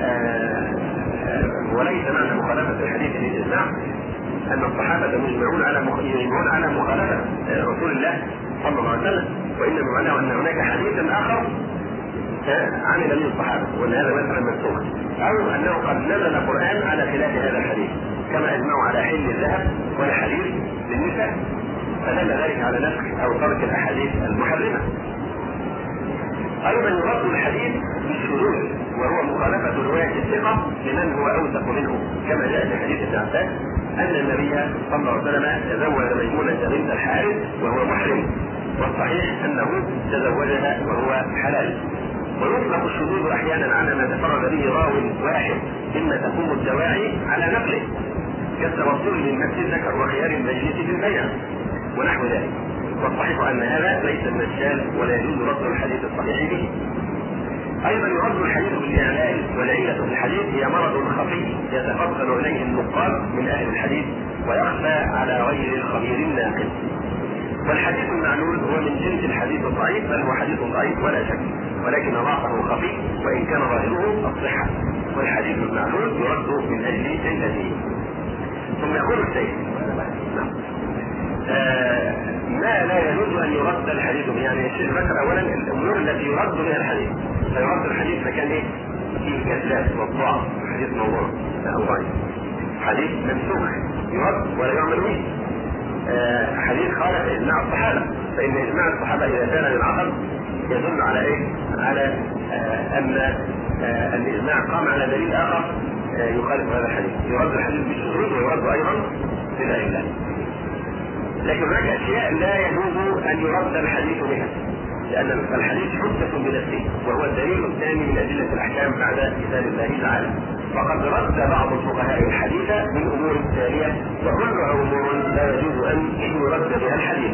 وليس معنى مخالفة الحديث للإجماع أن الصحابة مجمعون على مجمعون على مخالفة رسول الله صلى الله عليه وسلم، وإنما معناه أن هناك حديثا آخر عمل به الصحابة وأن هذا مثلا منسوخ، أو أنه قد نزل القرآن على خلاف هذا الحديث، كما أجمعوا على حل الذهب والحديث للنساء، فدل ذلك على نسخ أو ترك الأحاديث المحرمة. أيضا يرد الحديث بالشذوذ، وهو مخالفة رواية الثقة لمن هو أوثق منه، كما جاء في حديث ابن عباس أن النبي صلى الله عليه وسلم تزوج ميمونة بنت الحارث وهو محرم، والصحيح أنه تزوجها وهو حلال. ويطلق الشذوذ أحيانا على ما تفرد به راو واحد، إما تقوم الدواعي على نقله كالتوصل للنفس الذكر وخيار المجلس في البيع ونحو ذلك. والصحيح ان هذا ليس من الشاذ ولا يجوز رد الحديث الصحيح به. ايضا يرد الحديث بالاعلان، والعله في الحديث هي مرض خفي يتفضل اليه النقاد من اهل الحديث ويخفى على غير الخبير الناقد. والحديث المعلول هو من جنس الحديث الضعيف، بل هو حديث ضعيف ولا شك، ولكن ضعفه خفي وان كان ظاهره الصحه، والحديث المعلول يرد من اجل علته. ثم يقول الشيخ آه ما لا يجوز ان يرد الحديث به. يعني الشيخ ذكر اولا الامور التي يرد بها الحديث، فيرد الحديث فكان ايه؟ فيه كذاب والضعف، حديث موضوع او ضعيف، حديث منسوخ يرد ولا يعمل به، آه حديث خالف اجماع الصحابه، فان اجماع الصحابه اذا كان للعقل يدل على ايه؟ على آه ان آه الاجماع قام على دليل اخر آه يخالف هذا الحديث. يرد الحديث بالشذوذ ويرد ايضا بالادله. لكن هناك اشياء لا يجوز ان يرد الحديث بها، لان الحديث حجة بنفسه، وهو الدليل الثاني من ادلة الاحكام بعد كتاب الله تعالى. وقد رد بعض الفقهاء الحديث من امور تالية، وكلها امور لا يجوز ان يرد بها الحديث.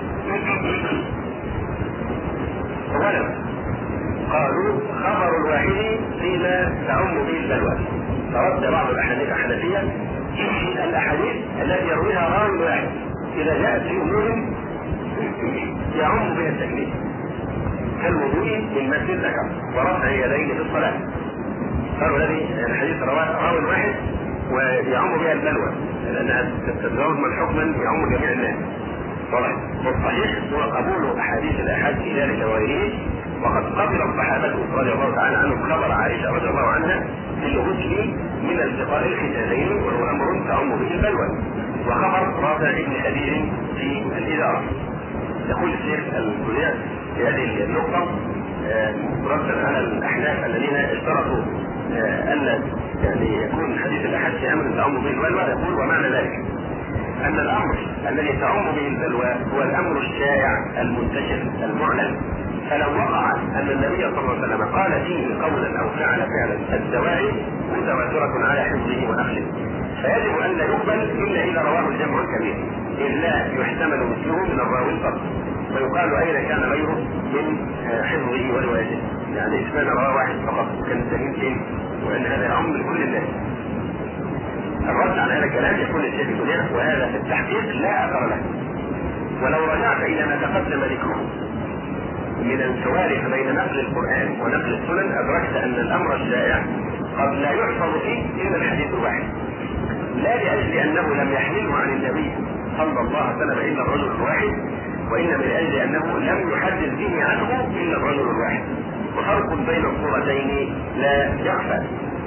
اولا قالوا خبر الواحد فيما تعم به البلوى، فرد بعض الحنفية الاحاديث التي يرويها راوي واحد إذا جاءت في أمور يعم بها التكليف، كالوضوء من مس الذكر ورفع يديه في الصلاة، قالوا الذي الحديث رواه راوي واحد ويعم بها البلوى، لأنها تتزوج من حكما يعم جميع الناس. والصحيح هو قبول أحاديث الآحاد في ذلك وغيره، وقد قبل الصحابة رضي الله تعالى عنهم خبر عائشة رضي الله عنها في الغسل من التقاء الختانين، وهو أمر تعم به البلوى، وخبر رافع بن خدير في الإدارة. يقول الشيخ الكليات في هذه النقطة ردا على الأحناف الذين اشترطوا أن يعني يكون حديث الأحد في أمر تعم به البلوى، يقول ومعنى ذلك أن الأمر الذي تعم به البلوى هو الأمر الشائع المنتشر المعلن، فلو وقع أن النبي صلى الله عليه وسلم قال فيه قولا أو فعل فعلا الدواعي متواترة على حفظه ونقله، فيجب أن لا يقبل إلا إذا رواه الجمع الكبير، إذ لا يحتمل مثله من الراوي الفقط، ويقال أين كان غيره من حفظه وروايته، يعني إثمان رواه واحد فقط كان الدليل فين، وأن هذا يعم من كل الناس. الرد على هذا الكلام يقول الشيخ الكليات وهذا في التحقيق لا أثر له، ولو رجعت إلى ما تقدم ذكره من الفوارق بين نقل القرآن ونقل السنن أدركت أن الأمر الشائع قد لا يحفظ فيه إلا الحديث الواحد، لا لأجل أنه لم يحمله عن النبي صلى الله عليه وسلم إلا الرجل الواحد، وإنما من أجل أنه لم يحدث به عنه إلا الرجل الواحد. وفرق بين الصورتين لا يخفى.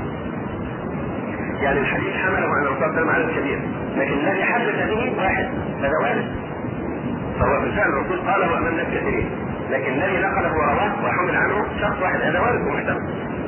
يعني الحديث حمله عن الرسول صلى الله عليه وسلم عدد كبير، لكن الذي حدث به واحد، هذا وارد. فهو بالفعل الرسول قاله أمام ناس كثيرين، لكن الذي نقله ورواه وحمل عنه شخص واحد، هذا وارد ومحتمل.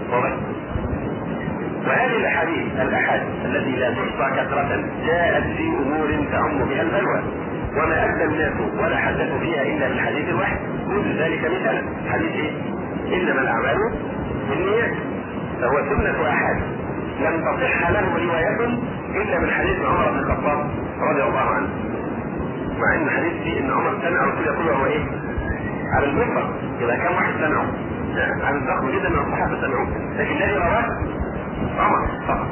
وهذه الاحاديث الاحاد التي لا تحصى كثرة جاءت في امور تعم بها البلوى، وما ادى الناس ولا حدثوا فيها الا بالحديث الواحد. كل ذلك مثلا حديث ايه؟ انما الاعمال بالنيات، فهو سنة احاد لم تصح له رواية الا من حديث عمر بن الخطاب رضي الله عنه، مع ان الحديث فيه ان عمر سمع الرسول يقول وهو ايه؟ على المنبر. اذا كان واحد سمعه عن ضخم جدا من الصحابة سمعوه، لكن الذي رواه عمر فقط.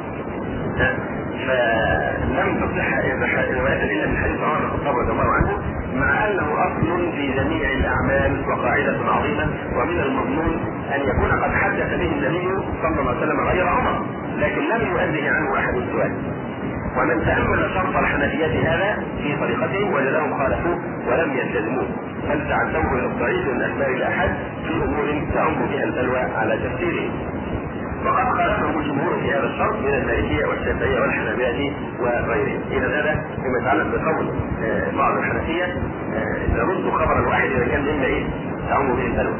فلم تصح رواية الا من حديث عمر بن الخطاب رضي الله عنه، مع انه اصل في جميع الاعمال وقاعدة عظيمة، ومن المضمون ان يكون قد حدث به النبي صلى الله عليه وسلم غير عمر، لكن لم يؤذه عنه احد سواه. ومن تأمل شرط الحنفية هذا في طريقتهم وجدهم خالفوه ولم يلتزموه، بل تعدوه الى الضعيف من اخبار الاحد في امور تعم بها البلوى على تفسيره. وقد خالفهم الجمهور في هذا الشرط من المالكية والشافعية والحنابلة وغيرهم. إذا هذا فيما يتعلق بقول بعض الحنفية نرد خبر الواحد إذا كان مما إيه تعم به البلوى.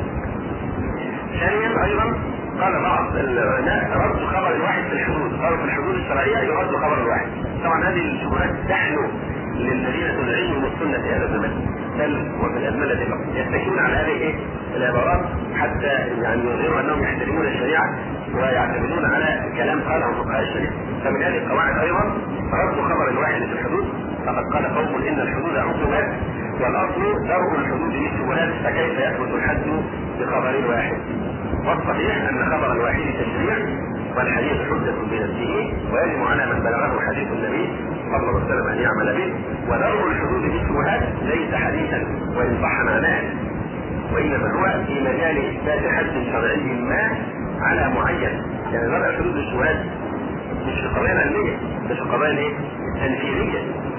ثانيا أيضا قال بعض العلماء رد خبر الواحد في الحدود، قالوا في الحدود الشرعية يرد خبر الواحد. طبعا هذه الشبهات تحلو للذين تدعيهم السنة في هذا الزمان، بل وفي الأزمنة فقط يتكئون على هذه ايه العبارات حتى يعني يظهروا انهم يحترمون الشريعة ويعتمدون على كلام قاله فقهاء الشريعة. فمن هذه القواعد ايضا رد خبر الواحد في الحدود، فقد قال قوم ان الحدود عقوبات والاصل درء الحدود للشبهات، فكيف يثبت الحد بخبر الواحد؟ والصحيح ان خبر الواحد تشريع والحديث حجة بنفسه، ويجب على من بلغه حديث النبي صلى الله عليه وسلم ان يعمل به. ودرء الحدود بالشبهات ليس حديثا وان صح معناه، وانما هو في مجال اثبات حد شرعي ما على معين. يعني درء حدود الشبهات مش في قضايا علميه، مش في قضايا ايه؟ تنفيذيه.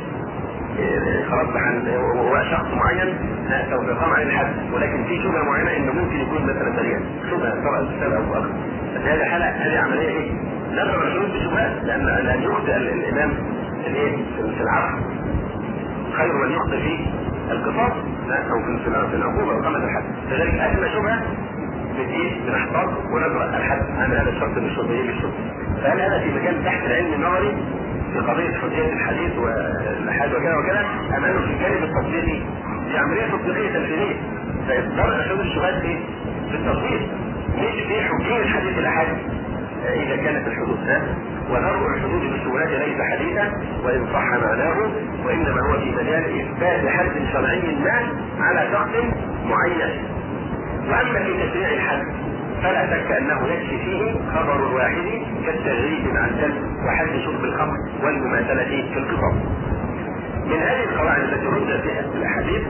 خلاص هو شخص معين سوف يقام عليه الحد، ولكن في شبهه معينه انه ممكن يكون مثلا سريع، شبهه سواء السبب او اخر. هذه حاله هذه عمليه ايه؟ درء الحدود بالشبهات، لان لان يخطئ الامام الايه في العقل خير من يخطئ في القصاص او في العقوبه وقامه الحد. لذلك ادنى شبهه بايه؟ بنحفظ ونقرا الحد عن هذا الشخص من الشرطيه بالشرطه. فهل هذا في مجال بحث العلم النظري في قضيه حجيه الحديث والاحاد وكذا وكذا، ام انه في الجانب التطبيقي في عمليه تطبيقيه تنفيذيه؟ فيضطر حدود الشبهات في في التطبيق مش في حجيه الحديث الاحاد اذا كانت الحدود ها. ودرء الحدود بالشبهات ليس حديثا وان صح معناه، وانما هو في مجال اثبات حد شرعي ما على شخص معين. واما في تشريع الحد فلا شك انه يكفي فيه خبر الواحد كالتغريب عن الجلد وحد شرب الخمر والمماثله في القصص. من هذه القواعد التي ردت بها الاحاديث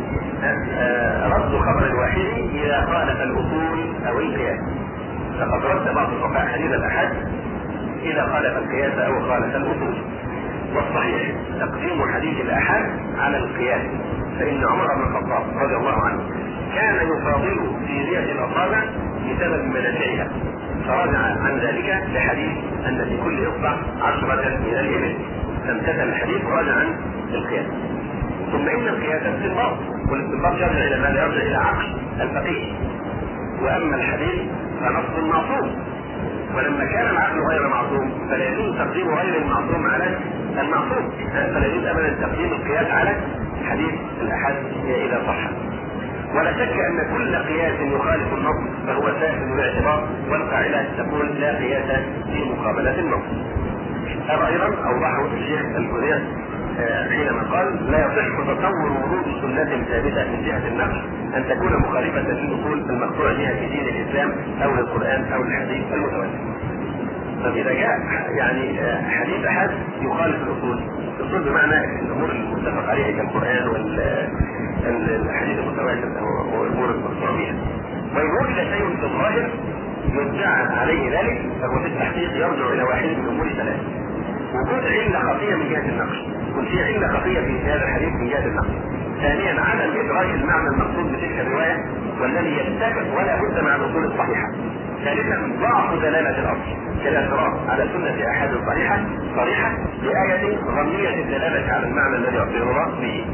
رد خبر الواحد اذا خالف الاصول او القياس. فقد رد بعض الفقهاء حديث الاحاد اذا خالف القياس او خالف الاصول. والصحيح تقديم حديث الاحاد على القياس، فان عمر بن الخطاب رضي الله عنه كان يفاضل في رية الاصابع بسبب منافعها، فرجع عن ذلك لحديث ان في كل اصبع عشرة من الابل، فامتثل الحديث ورجع عن القياس. ثم ان القياس استنباط، والاستنباط يرجع الى ماذا؟ يرجع الى عقل الفقيه. واما الحديث فنص معصوم، ولما كان العقل غير معصوم فلا يجوز تقديم غير المعصوم على المعصوم، فلا يجوز ابدا تقديم القياس على حديث الاحاد اذا صح. ولا شك ان كل قياس يخالف النص فهو فاسد بالاعتبار، والقاعده تقول لا قياس في مقابله النص. هذا ايضا اوضحه الشيخ الفوزي حينما قال لا يصح تصور ورود سنه ثابته من جهه النقل ان تكون مخالفه للاصول المقطوع بها في دين الاسلام او للقران او الحديث المتواتر. فاذا جاء يعني حديث احد يخالف الاصول، الاصول بمعنى الامور المتفق عليها كالقران والحديث المتواتر او الامور المقطوع بها، وإن وجد شيء في الظاهر يدعى عليه ذلك فهو في التحقيق يرجع إلى واحد من أمور ثلاثة: وجود علة خفية من جهة النقل، يكون في علة خفية في هذا الحديث من جهة النقل. ثانيا عدم إدراك المعنى المقصود بتلك الرواية والذي يتفق ولا بد مع الأصول الصحيحة. ثالثا ضعف دلالة الأصل كالاعتراض على سنة أحد صريحة صريحة بآية ظنية الدلالة على المعنى الذي يعطيه الله به.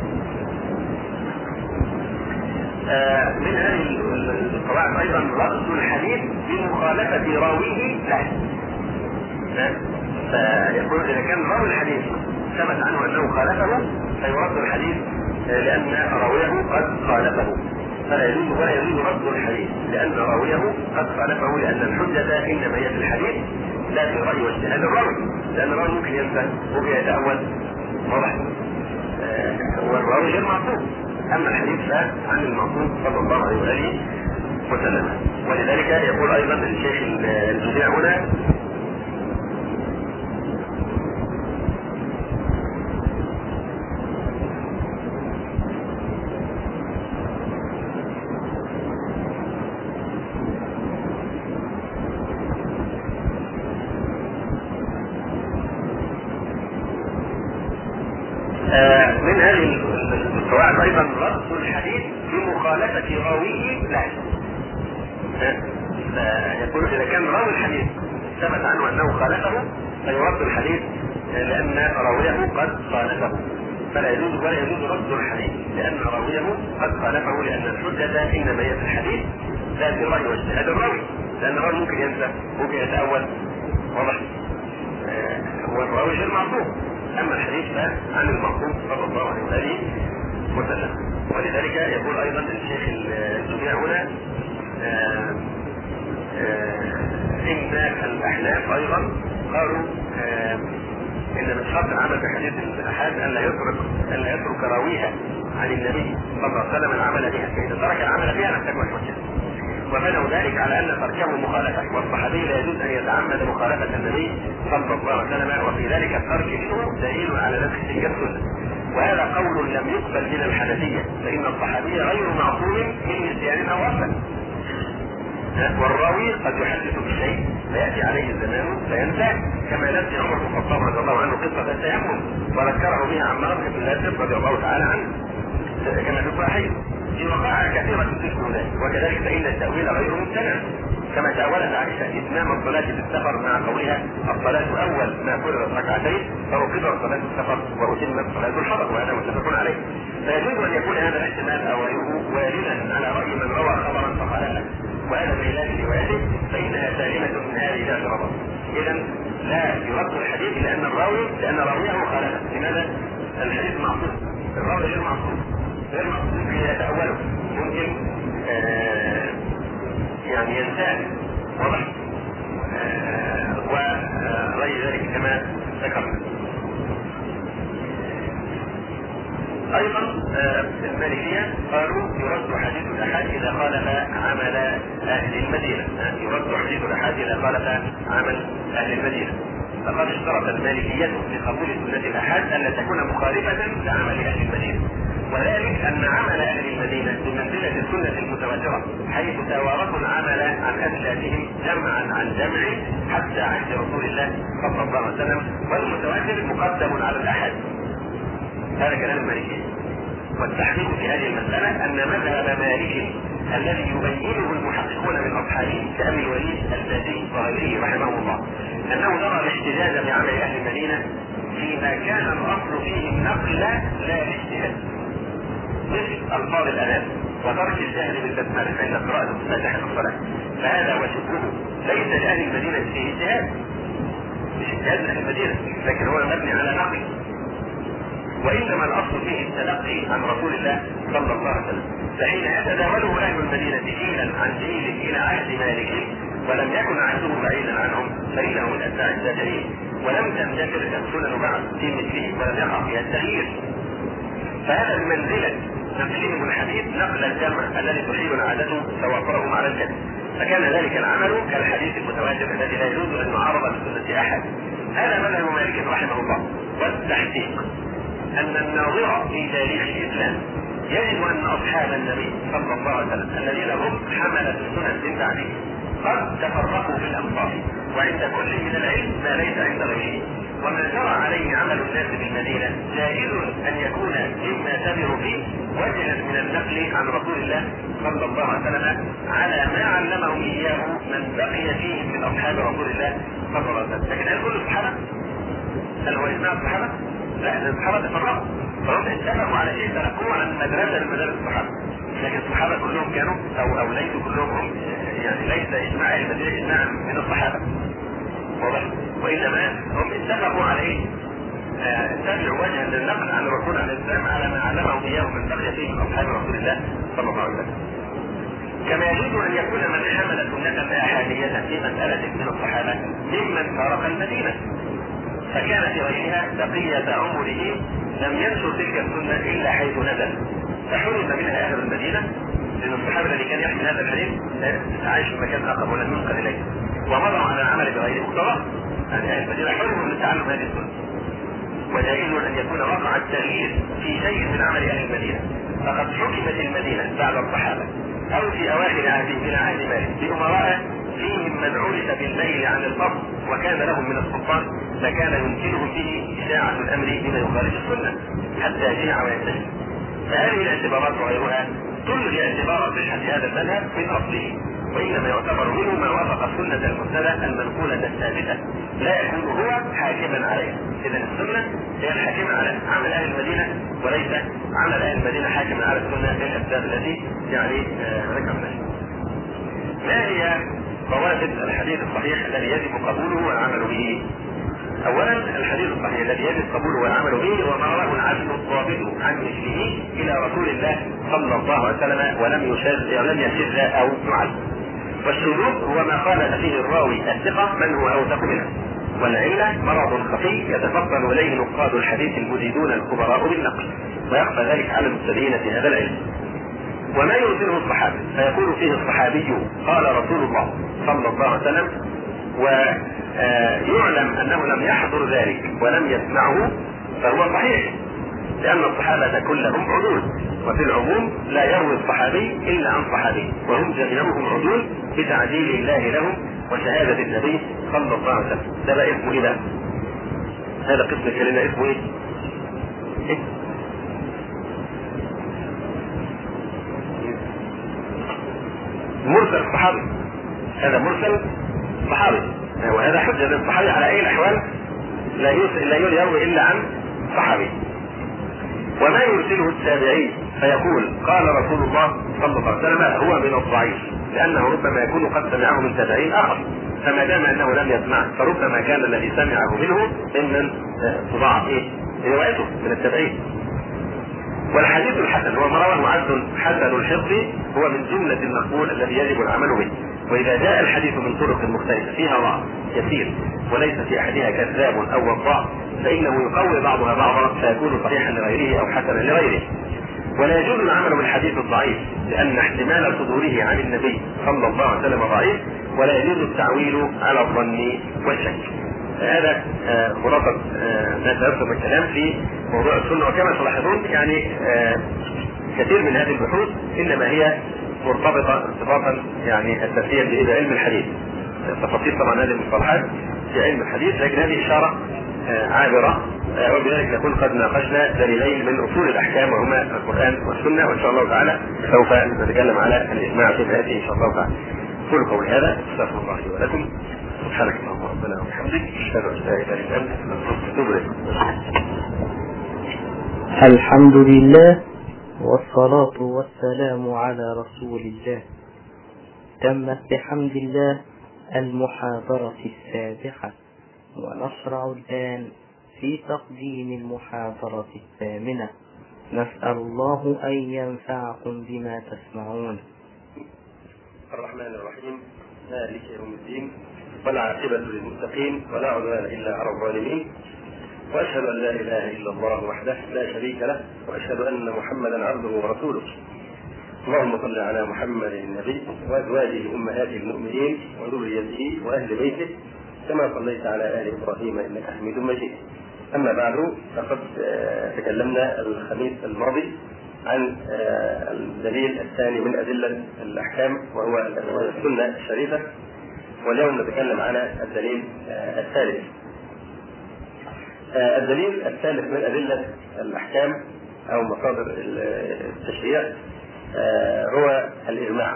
آه من هذه القواعد أيضا رد الحديث بمخالفة راويه له. فيقول إذا كان راوي الحديث ثبت عنه أنه خالفه فيرد الحديث لأن راويه قد خالفه، فلا يجوز ولا يجوز رد الحديث لأن راويه قد خالفه، لأن الحجة إنما هي في الحديث لا في الرأي واجتهاد الراوي، لأن الراوي ممكن ينسى ممكن يتأول. واضح؟ والراوي غير معصوم، أما الحديث فعن المعصوم صلى الله عليه وآله وسلم. ولذلك يقول أيضا الشيخ الجزيع هنا: من هذه القواعد ايضا رد الحديث بمخالفة راويه له. يقول اذا كان راوي الحديث ثبت عنه انه خالفه فيرد الحديث لان راويه قد خالفه، فلا يجوز ولا يجوز رد الحديث لان راويه قد خالفه، لان الحجة انما هي في الحديث لا في الرأي واجتهاد الراوي، لان الراوي ممكن ينسى ممكن يتأول. واضح؟ والراوي غير معصوم، اما الحديث فعن المعصوم صلى الله عليه وآله وسلم. ولذلك يقول ايضا الشيخ الجزيع هنا: آآ آآ ان الاحناف ايضا قالوا ان من شرط العمل بحديث الاحاد ان لا يترك ان لا يترك راويها عن النبي صلى الله عليه وسلم العمل بها، فاذا ترك العمل بها لم تكن حجه. وبنوا ذلك على ان تركه مخالفه، والصحابي لا يجوز ان يتعمد مخالفه النبي صلى الله عليه وسلم، وفي ذلك الترك منه دليل على نفس تلك السنه. وهذا قول لم يقبل من الحنفيه، فان الصحابي غير معصوم من نسيان او غفله، والراوي قد يحدث بشيء فياتي عليه الزمان فينساه، كما نسي عمر بن الخطاب رضي الله عنه قصه التيمم وذكره بها عمار بن ياسر رضي الله تعالى عنه كما في الصحيح. في وقائع كثيرة تذكر ذلك، وكذلك فإن التأويل غير ممتنع، كما تأولت عائشة إتمام الصلاة في السفر مع قولها: الصلاة أول ما فرضت ركعتين فركبت صلاة السفر وأتمت صلاة الحضر، وهذا متفق عليه. فيجوز أن يكون هذا الاحتمال أو غيره واردا على رأي من روى خبرا فقال: وهذا من علاج روايته فإنها سالمة من هذه ذات غضب. إذا لا يرد الحديث لأن الراوي لأن راويه خالفه. لماذا؟ الحديث معصوم، الراوي غير معصوم، غير معصوم ممكن يتأوله، ممكن آه يعني ينساه. واضح؟ آه وغير ذلك كما ذكرنا. ايضا المالكية قالوا يرد حديث الاحاد اذا خالف عمل اهل المدينة، يرد حديث الاحاد اذا خالف عمل اهل المدينة. فقد اشترط المالكية في قبول سنة الاحاد ان تكون مخالفة لعمل اهل المدينة، وذلك ان عمل اهل المدينة بمنزلة السنة المتواترة، حيث توارثوا العمل عن اسلافهم جمعا عن جمع حتى عهد رسول الله صلى الله عليه وسلم، والمتواتر مقدم على الاحاد. هذا كلام المالكي. والتحقيق في هذه المسألة أن مذهب مالك الذي يبينه المحققون من أصحابه كأبي الوليد الباجي الظاهري رحمه الله أنه يرى الاحتجاج بعمل أهل المدينة فيما كان الأصل فيه النقل لا الاجتهاد، مثل ألفاظ الأذان وترك الجهل بالبسملة عند قراءة فاتحة الصلاة، فهذا وشبهه ليس لأهل المدينة فيه اجتهاد، مش اجتهاد أهل المدينة، لكن هو مبني على نقل، وإنما الأصل فيه التلقي عن رسول الله صلى الله عليه وسلم. فحين يتداوله أهل المدينة جيلا عن جيل إلى عهد مالك ولم يكن عهده بعيدا عنهم فإنه من أتباع الزاجرين، ولم تنتشر السنن بعد في مثله ولم يقع فيها التغيير، فهذا بمنزلة نقلهم الحديث نقل الجمع الذي تحيل العادة توافرهم على الكذب، فكان ذلك العمل كالحديث المتواتر الذي لا يجوز أن يعارض بسنة أحد. هذا مذهب مالك رحمه الله. والتحقيق أن الناظر في تاريخ الإسلام يجب ان اصحاب النبي صلى الله عليه وسلم الذين هم حملة السنن من بعده قد تفرقوا في الامصار، وعند كل من العلم ما ليس عند غيره، وما جرى عليه عمل الناس بالمدينه جائز ان يكون مما تبر فيه وجها من النقل عن رسول الله صلى الله عليه وسلم على ما علمه اياه من بقي فيه من اصحاب رسول الله صلى الله عليه وسلم. لكن هل كل الصحابه؟ هل هو اجماع الصحابه؟ لا، الصحابه تفرقوا، فهم اتفقوا على شيء تركوه عن مدرسه من مدارس الصحابه، لكن الصحابه كلهم كانوا او او ليسوا كلهم هم، يعني ليس اجماع المدينه اجماعا من الصحابه، واضح؟ وانما هم اتفقوا على ايه؟ اتبعوا وجها للنقل عن الرسول عليه السلام على ما علمه اياه من بقي فيه من اصحاب رسول الله صلى الله عليه وسلم. كما يجوز ان يكون من حمل سنه احاديه في مساله من الصحابه ممن فارق المدينه، فكان في غيرها بقيه عمره لم ينشر تلك السنه الا حيث نزل، فحرم منها اهل المدينه، لان الصحابه الذي كان يحمل هذا الحديث عايش في مكان اخر ولم ينقل اليه، ومضوا على العمل بغير مقتضى، يعني اهل المدينه حرموا من تعلم هذه السنه. ودليل ان يكون وقع التغيير في شيء من عمل اهل المدينه، فقد حكمت المدينه بعد الصحابه او في اواخر عهدهم من عهد مالك بامراء فيهم من عرف بالميل عن الفضل وكان لهم من السلطان، فكان يمكنهم به اشاعه الامر بما يخالف السنه حتى يشيع وينتشر. فهذه الاعتبارات وغيرها تلغي اعتبار صحه هذا المذهب من اصله، وانما يعتبر منه ما وافق السنه المرسله المنقوله الثابته، لا يكون هو حاكما عليها. اذا السنه هي الحاكمه على عمل اهل المدينه، وليس عمل اهل المدينه حاكما على السنه للاسباب التي يعني ذكرناها. ما هي ضوابط الحديث الصحيح الذي يجب قبوله والعمل به؟ اولا، الحديث الصحيح الذي يجب قبوله والعمل به هو ما رواه العدل الضابط عن مثله الى رسول الله صلى الله عليه وسلم ولم يشذ ولم يشذ او يعد. والشذوذ هو ما خالف فيه الراوي الثقه من هو اوثق منه، والعله مرض خفي يتفضل اليه نقاد الحديث المجيدون الكبراء بالنقل، ويخفى ذلك على المبتدئين في هذا العلم. وما يرسله الصحابي فيقول فيه الصحابي قال رسول الله صلى الله عليه وسلم، ويعلم انه لم يحضر ذلك ولم يسمعه فهو صحيح، لان الصحابه كلهم عدول، وفي العموم لا يروي الصحابي الا عن صحابي، وهم جميعهم عدول بتعديل الله لهم وشهاده النبي صلى الله عليه وسلم. ده بقى اسمه ايه بقى؟ هذا قسم الكلمه اسمه ايه؟ إيه؟ مرسل الصحابي، هذا مرسل صحابي، وهذا حجه للصحابي على اي الاحوال لا لا يروي الا عن صحابي. وما يرسله التابعي فيقول قال رسول الله صلى الله عليه وسلم هو من الضعيف، لانه ربما يكون قد سمعه من تابعين اخر، فما دام انه لم يسمعه فربما كان الذي سمعه منه ممن تضاعف ايه روايته من التابعين. والحديث الحسن هو ما رواه عبد حسن الحفظ، هو من جمله المقبول الذي يجب العمل به. واذا جاء الحديث من طرق مختلفه فيها ضعف كثير وليس في احدها كذاب او وضاع، فانه يقوي بعضها بعضا فيكون صحيحا لغيره او حسنا لغيره. ولا يجوز العمل بالحديث الضعيف لان احتمال صدوره عن النبي صلى الله عليه وسلم ضعيف، ولا يجوز التعويل على الظن والشك. هذا خلاصه ما سيذكر الكلام في موضوع السنه. وكما تلاحظون يعني كثير من هذه البحوث انما هي مرتبطه ارتباطا يعني اساسيا بعلم الحديث. تفاصيل طبعا هذه المصطلحات في علم الحديث، لكن هذه اشاره عابره، وبذلك نكون قد ناقشنا دليلين من اصول الاحكام وهما القران والسنه، وان شاء الله تعالى سوف نتكلم على الاجماع في هذه ان شاء الله تعالى. كل قولي هذا استغفر الله لي ولكم، سبحانك اللهم ربنا وبحمدك اشهد ان لا اله الا انت استغفرك واتوب اليك. الحمد لله والصلاة والسلام على رسول الله. تمت بحمد الله المحاضرة السابعة، ونشرع الآن في تقديم المحاضرة الثامنة. نسأل الله أن ينفعكم بما تسمعون. الرحمن الرحيم مالك يوم الدين، والعاقبة للمتقين ولا عدوان إلا على الظالمين، وأشهد أن لا إله إلا الله وحده لا شريك له، وأشهد أن محمدا عبده ورسوله. اللهم صل على محمد النبي وأزواجه أمهات المؤمنين وذريته وأهل بيته كما صليت على آل إبراهيم إنك حميد مجيد. أما بعد، فقد تكلمنا الخميس الماضي عن الدليل الثاني من أدلة الأحكام وهو السنة الشريفة، واليوم نتكلم على الدليل الثالث. الدليل الثالث من أدلة الأحكام أو مصادر التشريع هو الإجماع.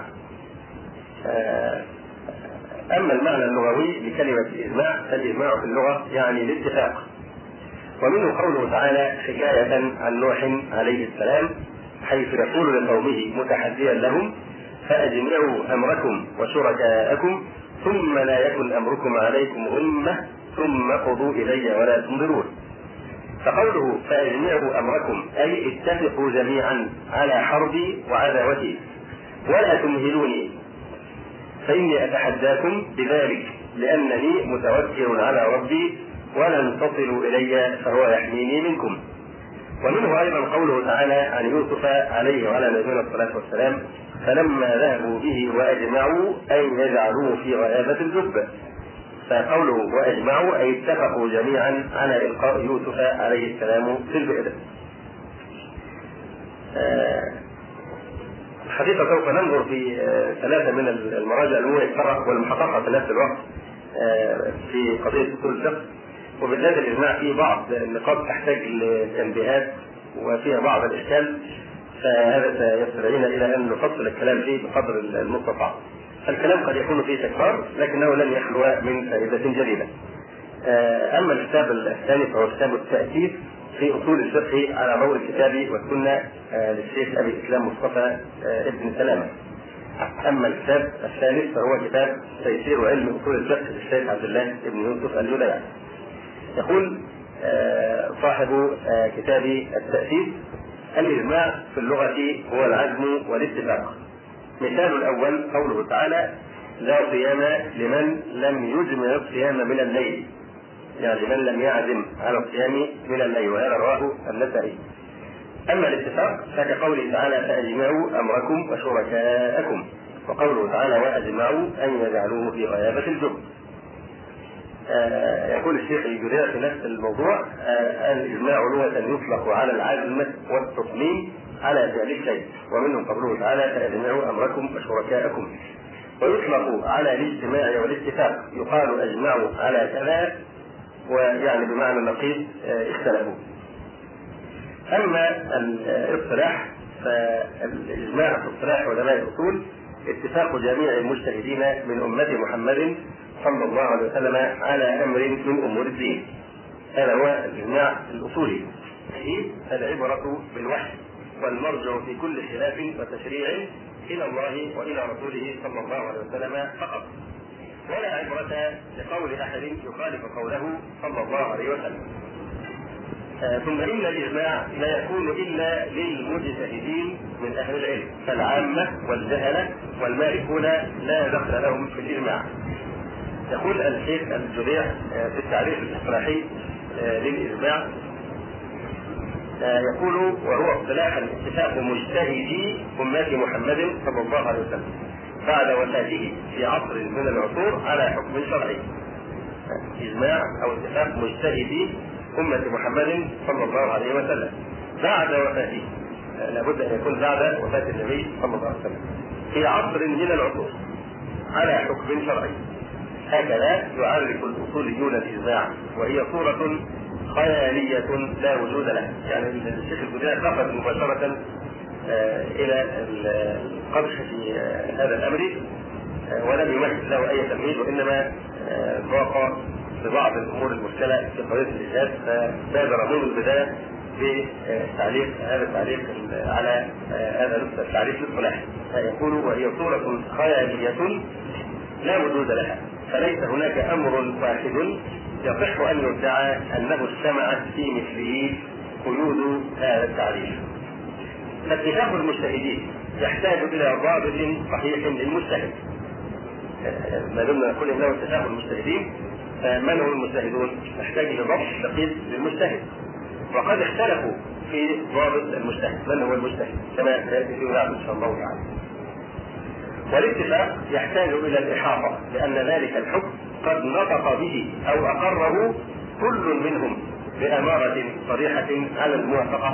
أما المعنى اللغوي لكلمة الإجماع فالإجماع في اللغة يعني الاتفاق، ومنه قوله تعالى حكاية عن نوح عليه السلام حيث يقول لقومه متحديا لهم فأجمعوا أمركم وشركاءكم ثم لا يكن أمركم عليكم غمة ثم قضوا إلي ولا تنظرون. فقوله فأجمعوا أمركم أي اتفقوا جميعا على حربي وعداوتي ولا تمهلوني فإني أتحداكم بذلك لأنني متوكل على ربي ولن تصلوا إلي فهو يحميني منكم. ومنه أيضا قوله تعالى عن يوسف عليه وعلى نبينا الصلاة والسلام فلما ذهبوا به وأجمعوا أن يجعلوه في غيابة الجب. فقوله وأجمعوا أي اتفقوا جميعا على إلقاء يوسف عليه السلام في البئر. حقيقة سوف ننظر في ثلاثة من المراجع المؤثرة والمحققة في نفس الوقت في قضية أصول الفقه، وبالذات الإجماع فيه بعض النقاط تحتاج لتنبيهات وفيها بعض الإشكال، فهذا سيستدعينا إلى أن نفصل الكلام فيه بقدر المستطاع. الكلام قد يكون فيه تكرار لكنه لن يخلو من فائدة جديدة. أما الكتاب الثاني فهو كتاب التأكيد في أصول الفقه على ضوء الكتاب والسنة للشيخ أبي الإسلام مصطفى ابن سلامة. أما الكتاب الثالث فهو كتاب تيسير علم أصول الفقه للشيخ عبد الله بن يوسف الجليعي. يقول صاحب كتاب التأكيد الإجماع في اللغة هو العزم والاتفاق. مثال الأول قوله تعالى لا صيام لمن لم يجمع الصيام من الليل، يعني من لم يعزم على الصيام من الليل، وهذا رواه النسائي. أما الاتفاق فكقوله تعالى فأجمعوا أمركم وشركاءكم، وقوله تعالى وأجمعوا أن يجعلوه في غيابة الجب. آه يقول الشيخ الجليعي في نفس الموضوع آه الإجماع لغة يطلق على العزم والتصميم على فعل الشيء، ومنهم قوله تعالى فأجمعوا أمركم وشركاءكم، ويطلق على الاجتماع والاتفاق يقال أجمعوا على كذا، ويعني بمعنى النقيض آه اختلفوا. أما الاصطلاح فالإجماع في اصطلاح علماء الأصول اتفاق جميع المجتهدين من أمة محمد صلى الله عليه وسلم على أمر من أمور الدين. هذا هو الإجماع الأصولي. العبرة بالوحي والمرجع في كل خلاف وتشريع إلى الله وإلى رسوله صلى الله عليه وسلم فقط، ولا عبرة لقول أحد يخالف قوله صلى الله عليه وسلم. آه ثم إن الإجماع لا يكون إلا للمجتهدين من أهل العلم، فالعامة والجهلة والمالكون لا دخل لهم في الإجماع. يقول الشيخ الجليعي في التعريف الاصطلاحي للإجماع يقول وهو اصطلاح اتفاق مجتهدي أمة محمد صلى الله عليه وسلم بعد وفاته في عصر من العصور على حكم شرعي. إجماع أو اتفاق مجتهدي أمة محمد صلى الله عليه وسلم بعد وفاته، لابد أن يكون بعد وفاة النبي صلى الله عليه وسلم في عصر من العصور على حكم شرعي. هكذا يعرف الأصوليون الإجماع، وهي صورة خيالية لا وجود لها. يعني الشيخ الجليعي لفت مباشرة إلى القدح في هذا الأمر ولم يمثل له أي تمهيد، وإنما ضاق ببعض الأمور المشكلة في قضية الإجهاد، فبادر منذ البداية بتعليق هذا التعليق على هذا التعريف الاصطلاحي. فيقول وهي صورة خيالية لا وجود لها، فليس هناك أمر واحد يصح أن يدعى أنه اجتمعت في مثله قيود هذا التعريف. فاتفاق المجتهدين يحتاج إلى ضابط صحيح للمجتهد. ما دمنا نقول انه اتفاق المجتهدين، فمن هم المجتهدون؟ نحتاج لضبط دقيق للمجتهد، وقد اختلفوا في ضابط المجتهد، من هو المجتهد كما سياتي في ان شاء الله تعالى. والاتفاق يحتاج الى الاحاطه، لان ذلك الحكم قد نطق به او اقره كل منهم باماره صريحه على الموافقه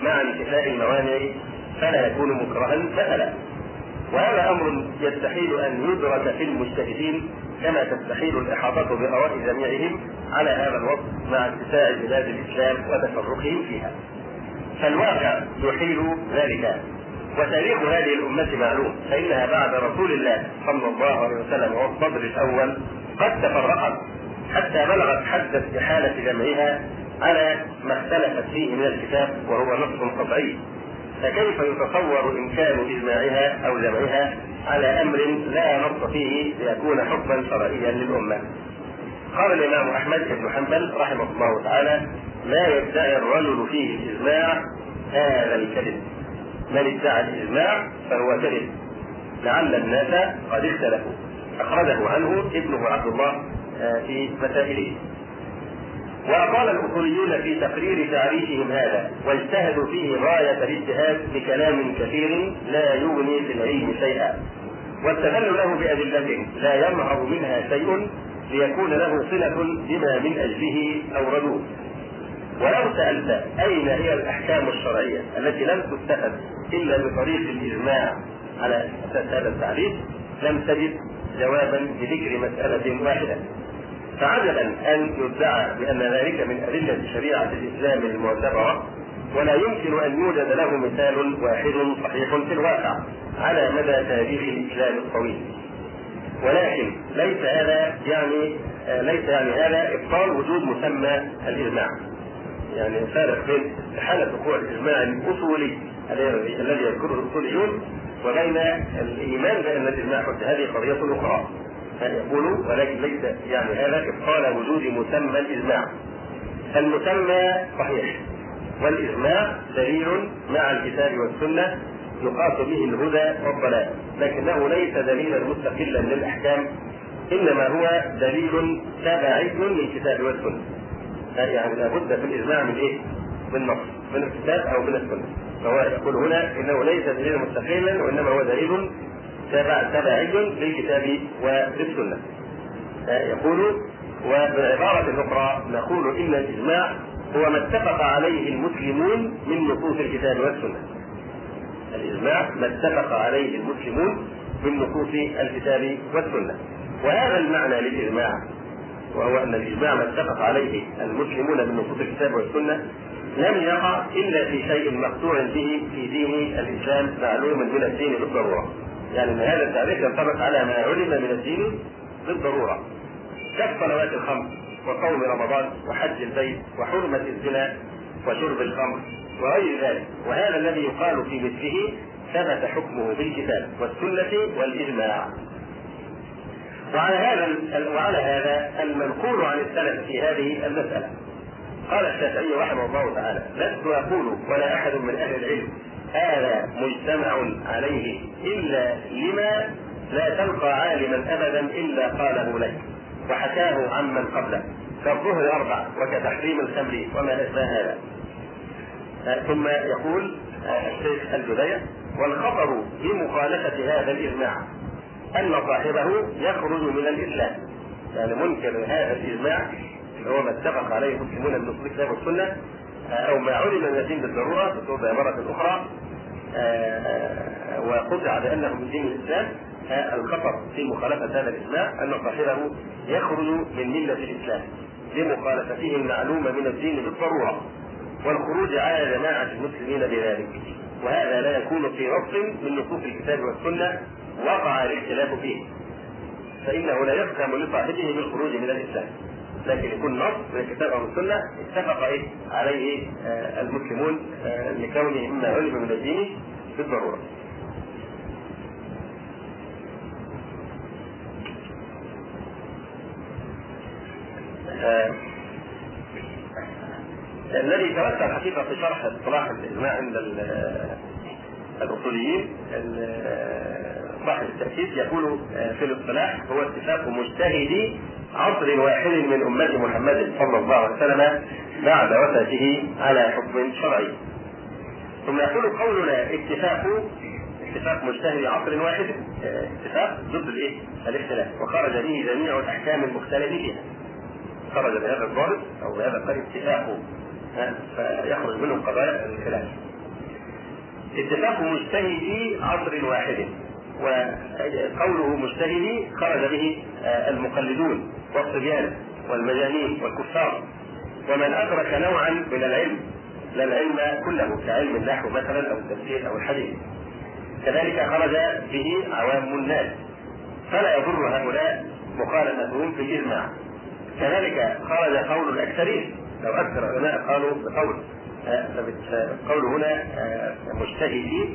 مع انتفاء الموانع فلا يكون مكرها مثلا. وهذا أمر يستحيل أن يدرك في المجتهدين، كما تستحيل الإحاطة بآراء جميعهم على هذا الوصف مع اتساع بلاد الإسلام وتفرقهم فيها. فالواقع يحيل ذلك. وتاريخ هذه الأمة معلوم، فإنها بعد رسول الله صلى الله عليه وسلم والصدر الأول قد تفرقت حتى بلغت حد استحالة جمعها على ما اختلفت فيه من الكتاب وهو نص قطعي. فكيف يتصور إمكان إجماعها أو جمعها على أمر لا نص فيه ليكون حكما شرعيا للأمة؟ قال الإمام أحمد بن حنبل رحمه الله تعالى: لا يدعي الرجل فيه الإجماع هذا الكذب، من ادعى الإجماع فهو كذب، لعل الناس قد اختلفوا. أخرجه عنه ابنه عبد الله في مسائله. وأطال الأصوليون في تقرير تعريفهم هذا، واجتهدوا فيه غاية الاجتهاد بكلام كثير لا يغني في العلم شيئا، واستدلوا له بأدلة لا يظهر منها شيء ليكون له صلة بما من أجله أوردوه. ولو سألت أين هي الأحكام الشرعية التي لم تستفد إلا بطريق الإجماع على أساس هذا التعريف، لم تجد جوابا بذكر مسألة واحدة. فعجبا أن يدعى بأن ذلك من أدلة شريعة الإسلام المعتبرة، ولا يمكن أن يوجد له مثال واحد صحيح في الواقع على مدى تاريخ الإسلام الطويل. ولكن ليس هذا يعني ليس يعني هذا إبطال وجود مسمى الإجماع. يعني فارق بين حالة وقوع الإجماع الأصولي الذي يذكره الأصوليون وبين الإيمان بأن الإجماع حجة. هذه قضية أخرى يقولوا، ولكن ليس يعني هذا إبطال وجود مسمى الإجماع. المسمى صحيح، والإجماع دليل مع الكتاب والسنة يقاس به الهدى والضلال، لكنه ليس دليلا مستقلا للأحكام، إنما هو دليل تابعي للكتاب والسنة. يعني لابد في الإجماع من إيه؟ من نص، من الكتاب أو من السنة. فهو يقول هنا إنه ليس دليلا مستقلا، وإنما هو دليل تابع تابعي للكتاب والسنة. يقول: وبعبارة أخرى نقول إن الإجماع هو ما اتفق عليه المسلمون من نصوص الكتاب والسنة. الإجماع ما اتفق عليه المسلمون من نصوص الكتاب والسنة. وهذا المعنى للإجماع، وهو أن الإجماع ما اتفق عليه المسلمون من نصوص الكتاب والسنة، لم يقع إلا في شيء مقطوع به في دين الإسلام معلوم من الدين بالضرورة. يعني أن هذا التعريف ينطبق على ما علم من الدين بالضرورة، كالصلوات الخمس وصوم رمضان وحج البيت وحرمة الزنا وشرب الخمر وغير ذلك. وهذا الذي يقال في مثله ثبت حكمه بالكتاب والسنة والإجماع. وعلى هذا وعلى هذا المنقول عن السلف في هذه المسألة. قال الشافعي رحمه الله تعالى: لست أقول ولا أحد من أهل العلم هذا مجتمع عليه إلا لما لا تلقى عالما أبدا إلا قاله لك وحكاه عمن قبله، كالظهر أربع وكتحريم الخمر وما أشبه هذا. ثم يقول الشيخ الجدير: والخطر بمخالفة هذا الإجماع أن صاحبه يخرج من الإسلام. يعني منكر هذا الإجماع هو ما اتفق عليه المسلمون من نصوص الكتاب والسنة أو ما علم من الدين بالضرورة بعبارة أخرى وقطع بأنه من دين الإسلام. الخطر في مخالفة هذا الإجماع أن صاحبه يخرج من ملة الإسلام لمخالفته المعلومة من الدين بالضرورة، والخروج على جماعة المسلمين بذلك. وهذا لا يكون في نص من نصوص الكتاب والسنة وقع الاختلاف فيه، فإنه لا يحكم لصاحبه بالخروج من الإسلام، لكن يكون نص من الكتاب أو السنة اتفق إيه عليه آه المسلمون آه لكونه مما علم من الدين بالضرورة. آه الذي توسع الحقيقة في شرح اصطلاح الإجماع عند الأصوليين صاحب التأكيد يقول في الاصطلاح: هو اتفاق مجتهدي عصر واحد من أمة محمد صلى الله عليه وسلم بعد وفاته على حكم شرعي. ثم يقول قولنا اتفاق اتفاق مجتهدي عصر واحد اتفاق ضد الايه؟ الاختلاف، وخرج به جميع الأحكام المختلف فيها. خرج بهذا الضابط أو بهذا القيد اتفاقه فيخرج منه قضايا الخلاف. اتفاق مجتهدي عصر واحد، وقوله مجتهدي خرج به المقلدون والصبيان والمجانين والكفار ومن أدرك نوعا من العلم، لا العلم كله كعلم النحو مثلا أو التفسير أو الحديث. كذلك خرج به عوام الناس، فلا يضر هؤلاء مخالفتهم في الإجماع. كذلك خرج قول الأكثرين، لو أكثر العلماء قالوا بقول فقول هنا مجتهدي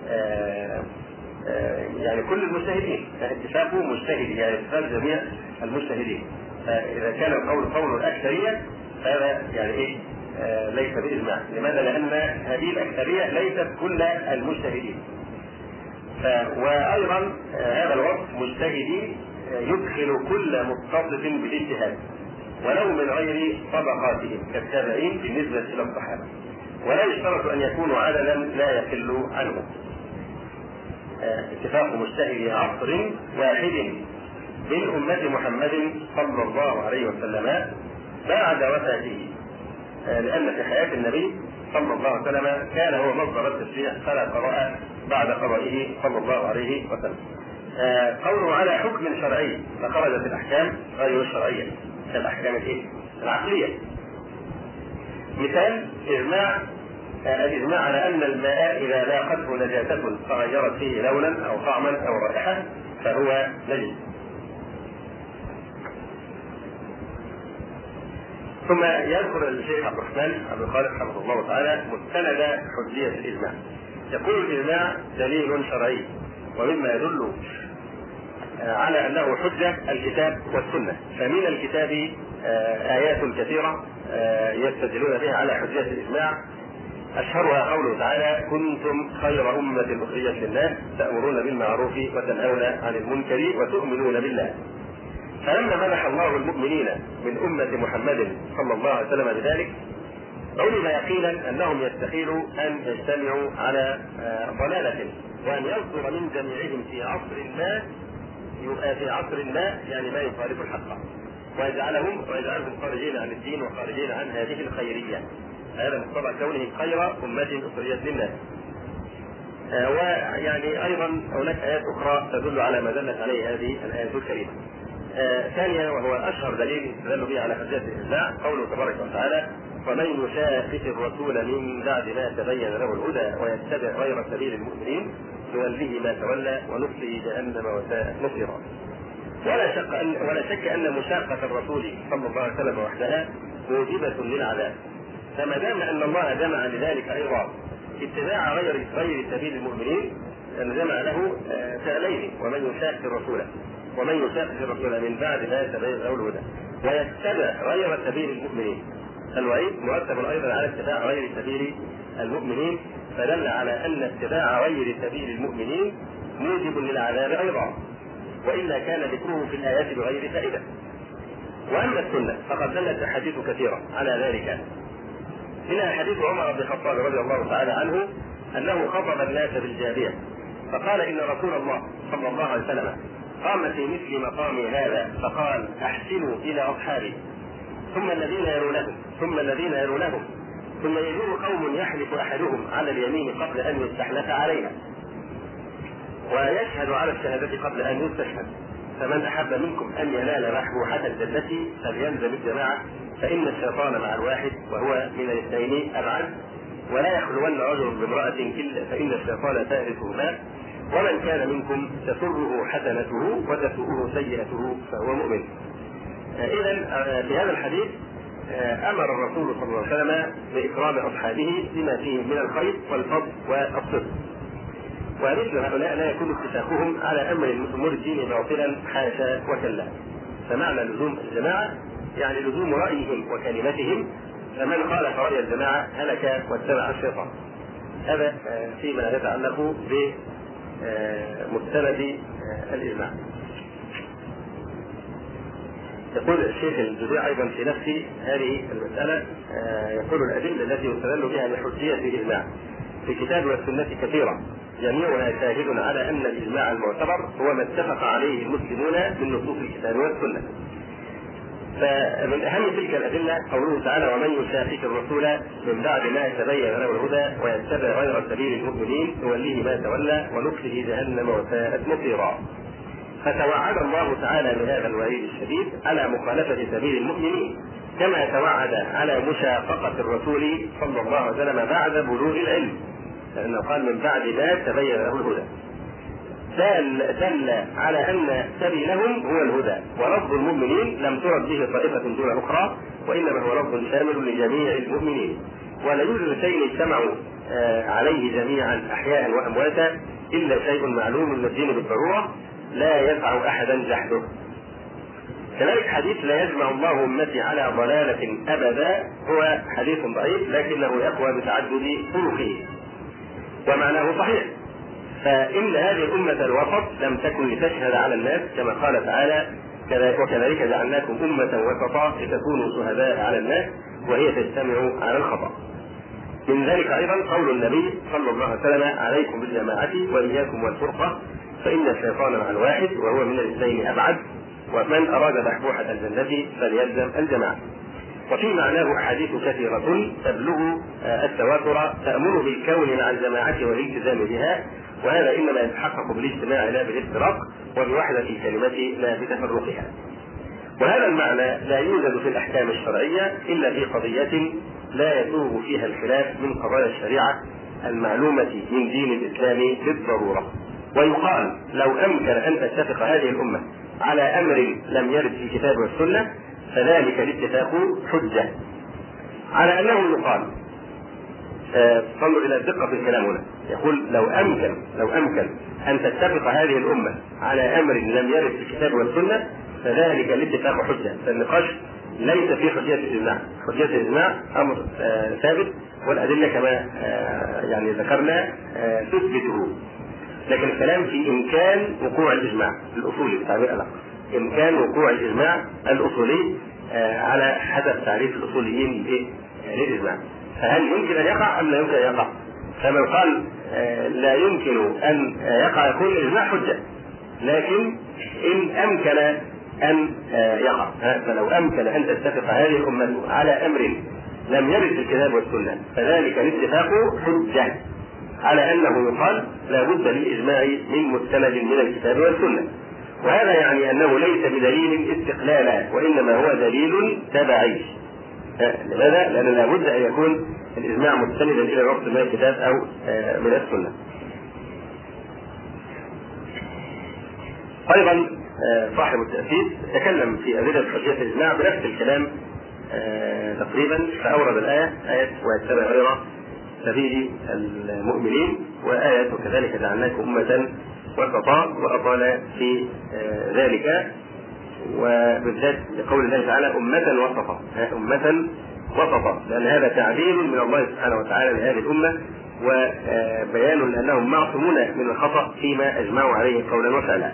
يعني كل المجتهدين، اتفاق مجتهدي يعني اتفاق جميع المجتهدين. فإذا كان القول قول الأكثرية فهذا يعني إيه آه ليس بإجماع. لماذا؟ لأن هذه الأكثرية ليست كل المجتهدين. وأيضا آه هذا الوصف مجتهدي آه يدخل كل متصف بالاجتهاد ولو من غير طبقاتهم كالتابعين بالنسبة إلى الصحابة، ولا يشترط أن يكونوا عددا لا يقل عنه. آه اتفاق مجتهدي عصر واحد من أمة محمد صلى الله عليه وسلم بعد وفاته، لأن في حياة النبي صلى الله عليه وسلم كان هو مصدر التشريع فلا قضاء بعد قضائه صلى الله عليه وسلم. قوله على حكم شرعي فخرجت الأحكام غير الشرعية كالأحكام العقلية. مثال إجماع الإجماع على أن الماء إذا لاقته نجاسة فغيرت فيه لونا أو طعما أو رائحة فهو نجس. ثم يذكر الشيخ عبد الرحمن عبد الخالق حفظه الله تعالى مستند حجية الإجماع. يقول الإجماع دليل شرعي، ومما يدل على أنه حجة الكتاب والسنة. فمن الكتاب آيات كثيرة يستدلون بها على حجية الإجماع، أشهرها قوله تعالى: كنتم خير أمة أخرجت للناس تأمرون بالمعروف وتنهون عن المنكر وتؤمنون بالله. فلما مدح الله المؤمنين من أمة محمد صلى الله عليه وسلم بذلك علم يقينا أنهم يستحيل أن يجتمعوا على ضلالة، وأن يصدر من جميعهم في عصر ما في عصر ما يعني ما يخالف الحق، ويجعلهم ويجعلهم خارجين عن الدين وخارجين عن هذه الخيرية. هذا مقتضى كونهم خير أمة أخرجت للناس. ويعني أيضا هناك آيات أخرى تدل على ما دلت عليه هذه الآيات الكريمة. آه ثانيا وهو أشهر دليل يدل به على حجة الإجماع قوله تبارك وتعالى: ومن يشاقق الرسول من بعد ما تبين له الهدى ويتبع غير سبيل المؤمنين نوله ما تولى ونصله جهنم وساءت مصيرا. ولا شك أن ولا شك أن مشاقة الرسول صلى الله عليه وسلم وحدها موجبة للعذاب، فما دام أن الله جمع لذلك أيضا اتباع غير غير سبيل المؤمنين أن جمع له فعلين: ومن يشاقق الرسول ومن يشاقق الرسول من بعد ما تبين له الهدى ويتبع غير سبيل المؤمنين. الوعيد مرتب ايضا على اتباع غير سبيل المؤمنين، فدل على ان اتباع غير سبيل المؤمنين موجب للعذاب ايضا، والا كان ذكره في الايات بغير فائده. واما السنه فقد دلت احاديث كثيره على ذلك، منها حديث عمر بن الخطاب رضي الله تعالى عنه انه خطب الناس بالجابيه فقال: ان رسول الله صلى الله عليه وسلم قام في مثل مقامي هذا فقال: احسنوا الى اصحابي، ثم الذين يلونهم ثم الذين يلونهم ثم يجور قوم يحلف احدهم على اليمين قبل ان يستحلف عليها ويشهد على الشهاده قبل ان يستشهد، فمن احب منكم ان ينال محبوحه الجنه فليلزم الجماعه، فان الشيطان مع الواحد وهو من الاثنين ابعد، ولا يخلون رجل بامراه الا فان الشيطان ثالثهما، ومن كان منكم تسره حسنته وتسوءه سيئته فهو مؤمن. إذن في هذا الحديث أمر الرسول صلى الله عليه وسلم بإكرام أصحابه بما فيه من الخير والفضل والصدق، ومثل هؤلاء لا يكون اتفاقهم على أمر أمور الدين باطلا حاشا وكلا. فمعنى لزوم الجماعة يعني لزوم رأيهم وكلمتهم، فمن خالف رأي الجماعة هلك واتبع الشيطان. هذا فيما يتعلق بمستند الإجماع. يقول الشيخ الجزيري أيضا في نفس هذه المسألة، يقول: الأدلة التي يستدل بها لحجية الإجماع في الكتاب والسنة كثيرة، جميعها شاهد على أن الإجماع المعتبر هو ما اتفق عليه المسلمون من نصوص الكتاب والسنة. فمن أهم تلك الأدلة قوله تعالى: ومن يشاقق الرسول من بعد ما تبين له الهدى ويتبع غير سبيل المؤمنين نوليه ما تولى ونصله جهنم وساءت مصيرا. فتوعد الله تعالى بهذا الوعيد الشديد على مخالفة سبيل المؤمنين، كما توعد على مشاققة الرسول صلى الله عليه وسلم بعد بلوغ العلم، لأنه قال: من بعد ما تبين له الهدى. دل, دل على أن سبيلهم هو الهدى، ولفظ المؤمنين لم ترد به طائفة دون أخرى، وإنما هو لفظ شامل لجميع المؤمنين. ولا يوجد شيء اجتمعوا عليه جميعا أحياء وأمواتا إلا شيء معلوم من الدين بالضرورة لا يدفع أحدا جحده. كذلك حديث لا يجمع الله أمتي على ضلالة أبدا هو حديث ضعيف، لكنه يقوى بتعدد طرقه ومعناه صحيح. فإن هذه الأمة الوسط لم تكن لتشهد على الناس، كما قال تعالى: وكذلك جعلناكم أمة وسطا لتكونوا شهداء على الناس وهي تجتمع على الخطأ. من ذلك أيضا قول النبي صلى الله عليه وسلم: عليكم بالجماعة وإياكم والفرقة فإن الشيطان مع الواحد وهو من الاثنين أبعد، ومن أراد بحبوحة الجنة فليلزم الجماعة. وفي معناه أحاديث كثيرة تبلغ التواتر تأمر بالكون مع الجماعة والالتزام بها، وهذا إنما يتحقق بالاجتماع لا بالافتراق، وبوحدة الكلمة لا بتفرقها. وهذا المعنى لا يوجد في الأحكام الشرعية إلا في قضية لا يسوغ فيها الخلاف من قضايا الشريعة المعلومة من دين الإسلام بالضرورة. ويقال: لو أمكن أن تتفق هذه الأمة على أمر لم يرد في الكتاب والسنة فذلك الاتفاق حجة. على أنه يقال، صلوا إلى الدقة في الكلام هنا، يقول: لو أمكن لو أمكن أن تتفق هذه الأمة على أمر لم يرد في الكتاب والسنة فذلك الاتفاق حجة. فالنقاش ليس في حجية الإجماع، حجية الإجماع أمر آه ثابت، والأدلة كما آه يعني ذكرنا آه تثبته. لكن الكلام في إمكان وقوع الإجماع الأصولي بتعبير أدق، إمكان وقوع الإجماع الأصولي آه على حسب تعريف الأصوليين للإجماع. فهل يمكن أن يقع أم لا يمكن أن يقع؟ فمن قال آه لا يمكن أن يقع يكون الإجماع حجة، لكن إن أمكن أن آه يقع. فلو أمكن أن تتفق هذه الأمة على أمر لم يرد في الكتاب والسنة فذلك الاتفاق حجة، على أنه يقال لا بد للإجماع من مستند من الكتاب والسنة. وهذا يعني أنه ليس بدليل استقلالا، وإنما هو دليل تبعي. لماذا؟ لأن لا بد أن يكون الإجماع مستندا إلى نص من الكتاب أو من السنة. أيضا صاحب التأسيس تكلم في أدلة حجية الإجماع بنفس الكلام تقريبا، فأورد الآية آية ويتبع غير سبيل المؤمنين، وآية وكذلك جعلناكم أمة وسطا، وأطال في ذلك، وبالذات لقول الله تعالى أمة وسطا، أمة وسطا، لأن هذا تعبير من الله سبحانه وتعالى لهذه الأمة، وبيان لأنهم معصومون من الخطأ فيما أجمعوا عليه قولا وفعلا.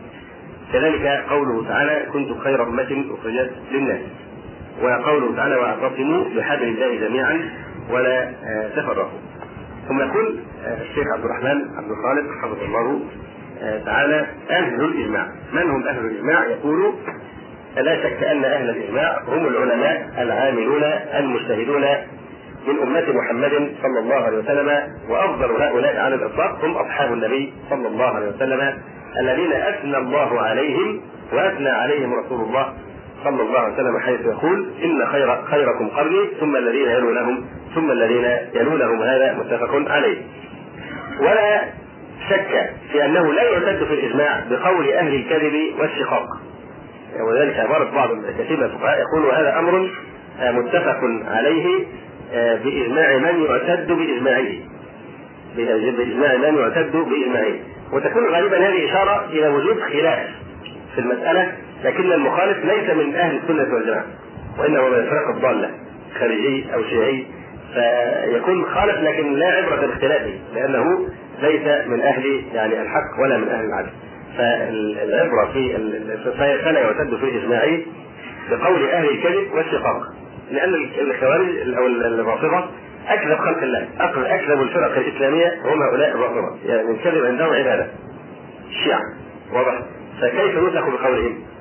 كذلك قوله تعالى: كنتم خير أمة أخرجت للناس، وقوله تعالى: واعتصموا بحبل الله جميعا ولا تفرقوا. ثم يقول الشيخ عبد الرحمن عبد الخالق حفظه الله تعالى: أهل الإجماع. من هم أهل الإجماع؟ يقول: لا شك أن أهل الإجماع هم العلماء العاملون المجتهدون من أمة محمد صلى الله عليه وسلم، وأفضل هؤلاء على الإطلاق هم أصحاب النبي صلى الله عليه وسلم الذين أثنى الله عليهم وأثنى عليهم رسول الله صلى الله عليه وسلم، حيث يقول: إن خير خيركم قرني ثم الذين يلونهم ثم الذين يلونهم. هذا متفق عليه. ولا شك في أنه لا يعتد في الإجماع بقول أهل الكذب والشقاق، وذلك عبارة بعض كثير من الفقهاء يقول: هذا أمر متفق عليه بإجماع من يعتد بإجماعه، بإجماع من يعتد بإجماعه. وتكون غالبا هذه إشارة إلى وجود خلاف في المسألة، لكن المخالف ليس من أهل السنة والجماعة، وإنما من الفرق الضالة خارجي أو شيعي، فيكون خالف لكن لا عبرة باختلافه، لأنه ليس من أهل يعني الحق ولا من أهل العدل. فالعبرة في فلا يعتد في إجماعه بقول أهل الكذب والشقاق، لأن الخوارج أو الرافضة أكذب خلق الله، أكذب الفرق الإسلامية هم هؤلاء الرافضة، يعني الكذب عندهم عبادة الشيعة، واضح؟ فكيف نسخ بقولهم؟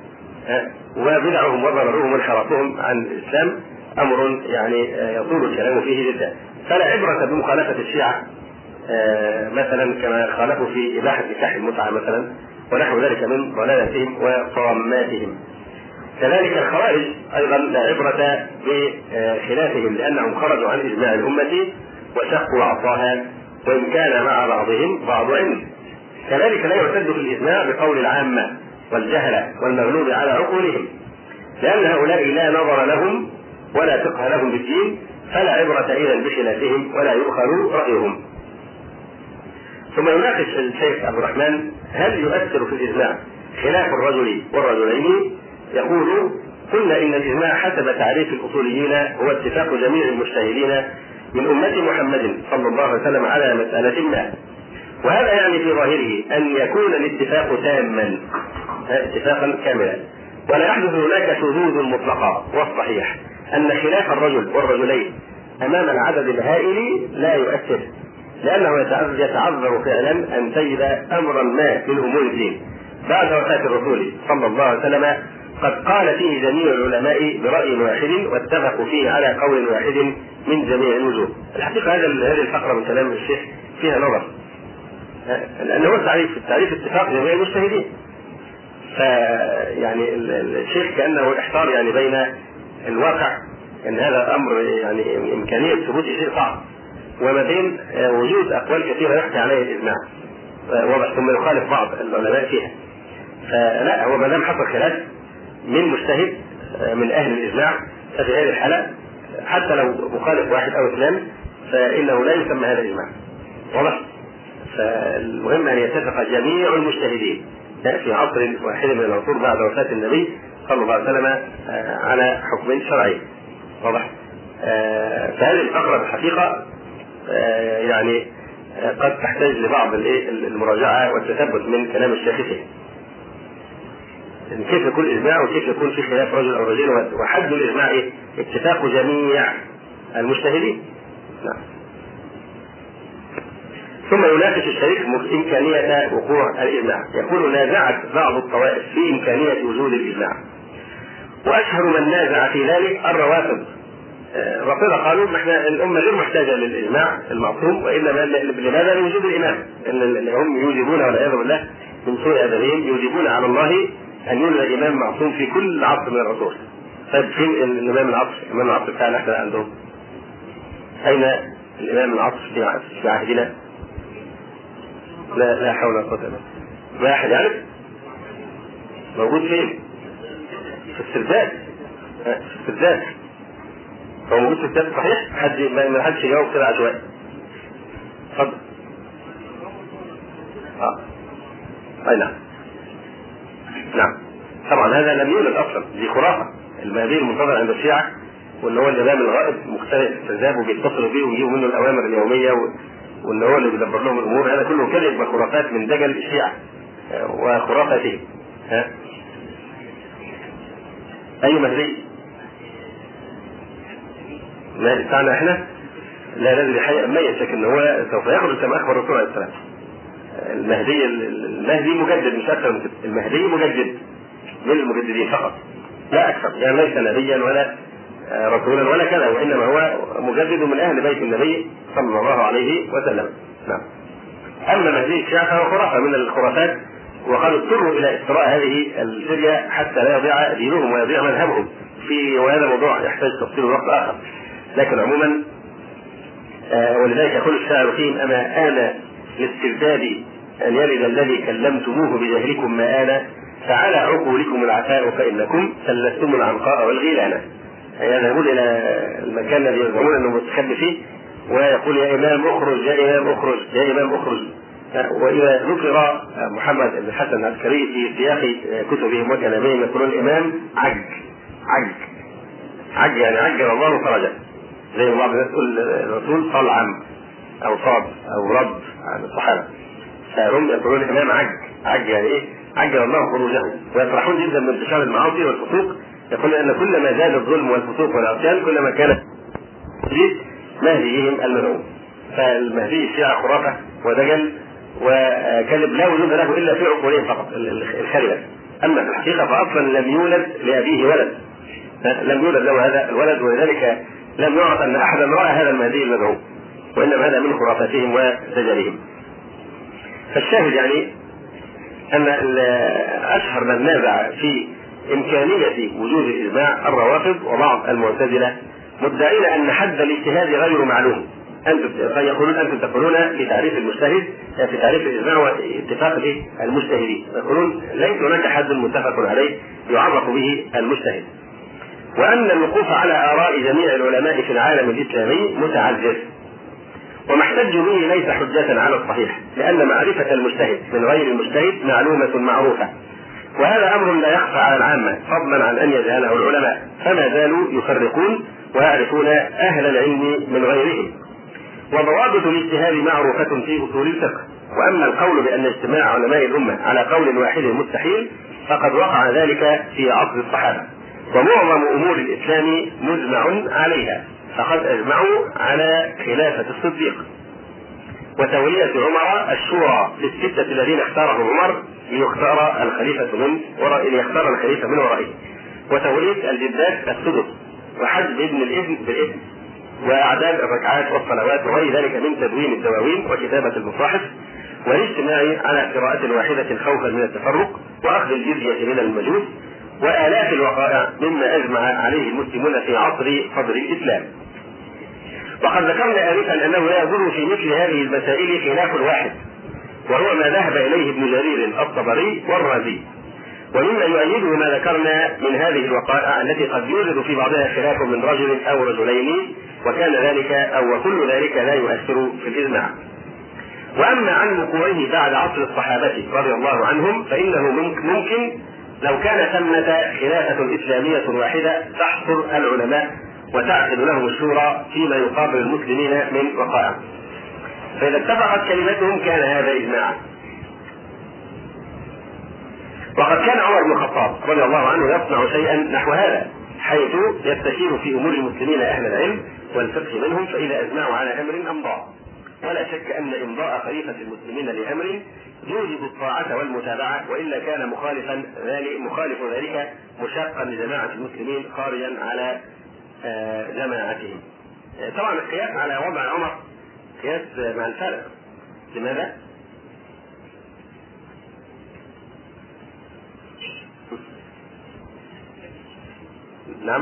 وبدعهم وضررهم وانحرافهم عن الإسلام أمر يعني يطول الكلام فيه جدا. فلا عبرة بمخالفة الشيعة مثلا كما خالفوا في إباحة نكاح المتعة مثلا ونحو ذلك من ضلالتهم وطاماتهم. كذلك الخوارج أيضا لا عبرة بخلافهم لأنهم خرجوا عن إجماع الأمة وشقوا عصاها وإن كان مع بعضهم بعض علم. كذلك لا يعتد في الإجماع بقول العامة والجهلة والمغلوب على عقولهم، لأن هؤلاء لا نظر لهم ولا فقه لهم بالدين، فلا عبرة إذا بخلافهم ولا يؤخذ رأيهم. ثم يناقش الشيخ أبو الرحمن هل يؤثر في الإجماع خلاف الرجل والرجلين؟ يقول: قلنا إن الإجماع حسب تعريف الأصوليين هو اتفاق جميع المجتهدين من أمة محمد صلى الله عليه وسلم على مسألة ما، وهذا يعني في ظاهره أن يكون الاتفاق تاما اتفاقا كاملا ولا يحدث هناك شذوذ مطلقا. والصحيح أن خلاف الرجل والرجلين أمام العدد الهائل لا يؤثر، لأنه يتعذر فعلا أن تجد أمرا ما من أمور الدين بعد وفاة الرسول صلى الله عليه وسلم قد قال فيه جميع العلماء برأي واحد واتفقوا فيه على قول واحد من جميع الوجوه. الحقيقة هذه الفقرة من كلام الشيخ فيها نظر، لأنه هو تعريف تعريف اتفاق جميع المجتهدين. فيعني الشيخ كأنه احتار يعني بين الواقع أن هذا أمر يعني إمكانية ثبوت شيء صعب وما بين وجود أقوال كثيرة يحكي عليه الإجماع واضح ثم يخالف بعض العلماء فيها. فلا هو ما دام حصل خلاف من مجتهد من أهل الإجماع ففي هذه الحالة حتى لو مخالف واحد أو اثنان فإنه لا يسمى هذا الإجماع واضح. فالمهم أن يتفق جميع المجتهدين في عصر واحد من العصور بعد وفاة النبي صلى الله عليه وسلم على حكم شرعي واضح. فهذه الفقرة بالحقيقة يعني قد تحتاج لبعض المراجعة والتثبت من كلام الشيخ فيه. كيف يكون الإجماع وكيف يكون في خلاف رجل أو رجل، وحد الإجماع إيه؟ اتفاق جميع المجتهدين. نعم. ثم يناقش الشريك إمكانية وقوع الإجماع. يقول: نازعت بعض الطوائف في إمكانية وجود الإجماع، وأشهر من نازع في ذلك الروافض. الرافضة قالوا: احنا الأمة غير محتاجة للإجماع المعصوم، وإنما لماذا؟ لوجود الإمام، اللي هم يوجبون والعياذ بالله من سوء أدبهم يوجبون على الله أن يولد إمام معصوم في كل عصر من العصور. طيب فين الإمام العصر؟ الإمام العصر بتاعنا احنا عندهم أين الإمام العصر في عهدنا؟ لا لا حول ولا قوة إلا بالله. ما أحد يعرف؟ موجود فين؟ في السرداب. في السرداب. هو موجود في السرداب صحيح؟ حد ما حدش يجاوب كده عشوائي. اتفضل. اه. أي نعم. نعم. طبعا هذا لم يولد أصلا، دي خرافة. المهدي المنتظر عند الشيعة وإن هو الإمام الغائب مختلف في السرداب وبيتصلوا بيه ويجيبوا منه الأوامر اليومية و... وإن هو اللي بيدبر لهم الأمور. هذا كله كذب وخرافات من دجل الشيعة وخرافاته. ها؟ أي مهدي؟ المهدي بتاعنا إحنا لا ندري حقيقة ميت، لكن هو سوف يخرج كما أخبر الرسول عليه السلام. المهدي المهدي مجدد مش أكثر من كده. المهدي مجدد من المجددين فقط لا أكثر، يعني ليس نبيا ولا رسولا ولا كذا، وإنما هو مجدد من أهل بيت النبي صلى الله عليه وسلم. نعم. أما مهدي الشيعة فهو خرافة من الخرافات، وقد اضطروا إلى افتراء هذه الفرية حتى لا يضيع دينهم ويضيع مذهبهم في، وهذا موضوع يحتاج تفصيل وقت آخر. لكن عموما آه ولذلك يقول الشاعر فيهم: أما آن لاسترداد أن يلد الذي كلمتموه بجهلكم ما آن، فعلى عقولكم العفاء فإنكم سلستم العنقاء والغيلان. يعني يقول إلى المكان الذي يزعمون أنه مستخبي فيه ويقول: يا إمام أخرج يا إمام أخرج يا إمام أخرج. وإذا ذكر محمد بن الحسن العسكري في سياق كتبهم وكلامهم يقولون: الإمام عج عج عج يعني عجل الله فرجه، زي بعض الناس تقول الرسول طلعم أو صاد أو رد عن الصحابة، فهم يقولون الإمام عج عج يعني إيه؟ عجل الله خروجه. ويفرحون جدا من انتشار المعاصي والفسوق، يقول أن كلما زاد الظلم والفسوق والعصيان كلما كان جديد مهديهم المدعو. فالمهدي الشيعة خرافة ودجل وكذب لا وجود له إلا في عقولهم فقط الخربة، أما في الحقيقة فأصلا لم يولد لأبيه ولد، لم يولد له هذا الولد، ولذلك لم يعرف أن أحدا رأى هذا المهدي المدعو، وإنما هذا من خرافاتهم ودجالهم. فالشاهد يعني أن أشهر من نازع في إمكانية وجود الإجماع الروافض وبعض المعتزلة، مدعين أن حد الاجتهاد غير معلوم. أنتم يقولون أنتم تقولون في تعريف المجتهد في تعريف الإجماع واتفاق المجتهدين، يقولون ليس هناك حد متفق عليه يعرف به المجتهد، وأن الوقوف على آراء جميع العلماء في العالم الإسلامي متعذر، وما احتجوا به ليس حجة على الصحيح، لأن معرفة المجتهد من غير المجتهد معلومة معروفة، وهذا أمر لا يخفى على العامة فضلا عن أن يجهله العلماء، فما زالوا يفرقون ويعرفون أهل العلم من غيرهم. وضوابط الاجتهاد معروفة في أصول الفقه، وأما القول بأن اجتماع علماء الأمة على قول واحد مستحيل فقد وقع ذلك في عصر الصحابة، ومعظم أمور الإسلام مجمع عليها، فقد أجمعوا على خلافة الصديق وتولية عمر الشورى للستة الذين اختارهم عمر ليختار الخليفة من وراء ليختار الخليفة من ورائه، وتولية الجدات السدس، وحجب ابن الابن بالابن، وأعداد الركعات والصلوات وغير ذلك من تدوين الدواوين وكتابة المصاحف، والاجتماع على قراءة واحدة خوفا من التفرق، وأخذ الجزية من المجوس، وآلاف الوقائع مما أجمع عليه المسلمون في عصر صدر الإسلام. وقد ذكرنا آنفا أنه لا يجوز في مثل هذه المسائل خلاف واحد، وهو ما ذهب إليه ابن جرير الطبري والرازي. ومما يؤيده ما ذكرنا من هذه الوقائع التي قد يوجد في بعضها خلاف من رجل أو رجلين، وكان ذلك أو وكل ذلك لا يؤثر في الإجماع. وأما عن وقوعه بعد عصر الصحابة رضي الله عنهم فإنه ممكن لو كان ثمة خلافة إسلامية واحدة تحصر العلماء وتعقد لهم الشورى فيما يقابل المسلمين من وقائع، فإذا اتفقت كلمتهم كان هذا إجماعا. وقد كان عمر بن الخطاب رضي الله عنه يصنع شيئا نحو هذا، حيث يستشير في أمور المسلمين أهل العلم والفقه منهم، فإذا أجمعوا على أمر أمضاه. ولا شك أن إمضاء خليفة المسلمين لأمر يوجب الطاعة والمتابعة، وإلا كان مخالفا ذلك مخالف ذلك مشاقا لجماعة المسلمين خارجا على جماعتهم. طبعا القياس على وضع عمر قياس مع الفارق. لماذا؟ نعم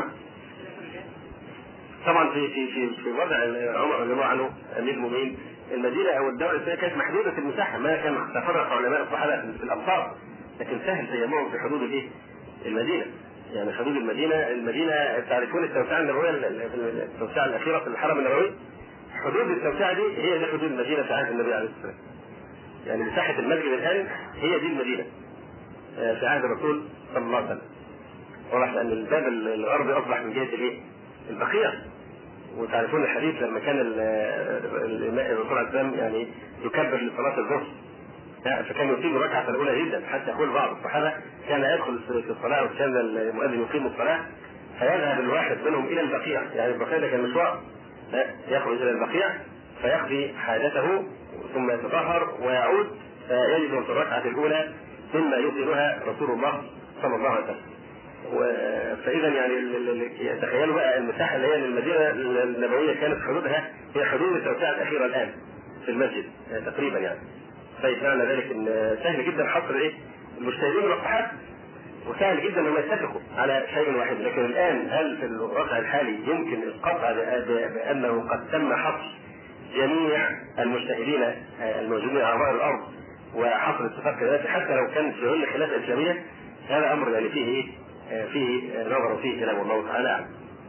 طبعا في في في في وضع عمر رضي الله عنه امير المؤمنين المدينه او الدوله الاسلاميه كانت محدوده المساحه، ما كان تفرق علماء الصحابه في الامصار، لكن سهل تجمعهم في حدود الايه؟ المدينه. يعني حدود المدينه، المدينه تعرفون التوسعه النبويه التوسعه الاخيره في الحرم النبوي، حدود التوسعه دي هي دي حدود المدينه في عهد النبي عليه الصلاه والسلام. يعني مساحه المسجد الان هي دي المدينه في عهد الرسول صلى الله عليه وسلم. واضح ان الباب الغربي اصبح من جهه الايه؟ البقيع. وتعرفون الحديث لما كان الرسول عليه السلام يعني يكبر لصلاه الظهر، فكان يقيم الركعه الاولى جدا، حتى يقول بعض الصحابه كان يدخل في الصلاه وكان المؤذن يقيم الصلاه فيذهب الواحد منهم الى البقيع، يعني البقيع ده كان مشوار، يخرج الى البقيع فيقضي حاجته ثم يتطهر ويعود فيجد في الركعه الاولى مما يقيمها رسول الله صلى الله عليه وسلم. فاذا يعني تخيلوا بقى المساحه اللي هي للمدينه النبويه كانت حدودها هي حدود التوسعه الاخيره الان في المسجد تقريبا يعني. فمعنى ذلك ان سهل جدا حصر ايه؟ المجتهدين والصحابه، وسهل جدا انهم يتفقوا على شيء واحد. لكن الان هل في الواقع الحالي يمكن القطع بانه قد تم حصر جميع المجتهدين الموجودين على ظهر الارض وحصر اتفاق ذاتي حتى لو كان في ظل خلافه اسلاميه؟ هذا امر يعني فيه ايه؟ فيه نظر فيه كلام الله تعالى عنه.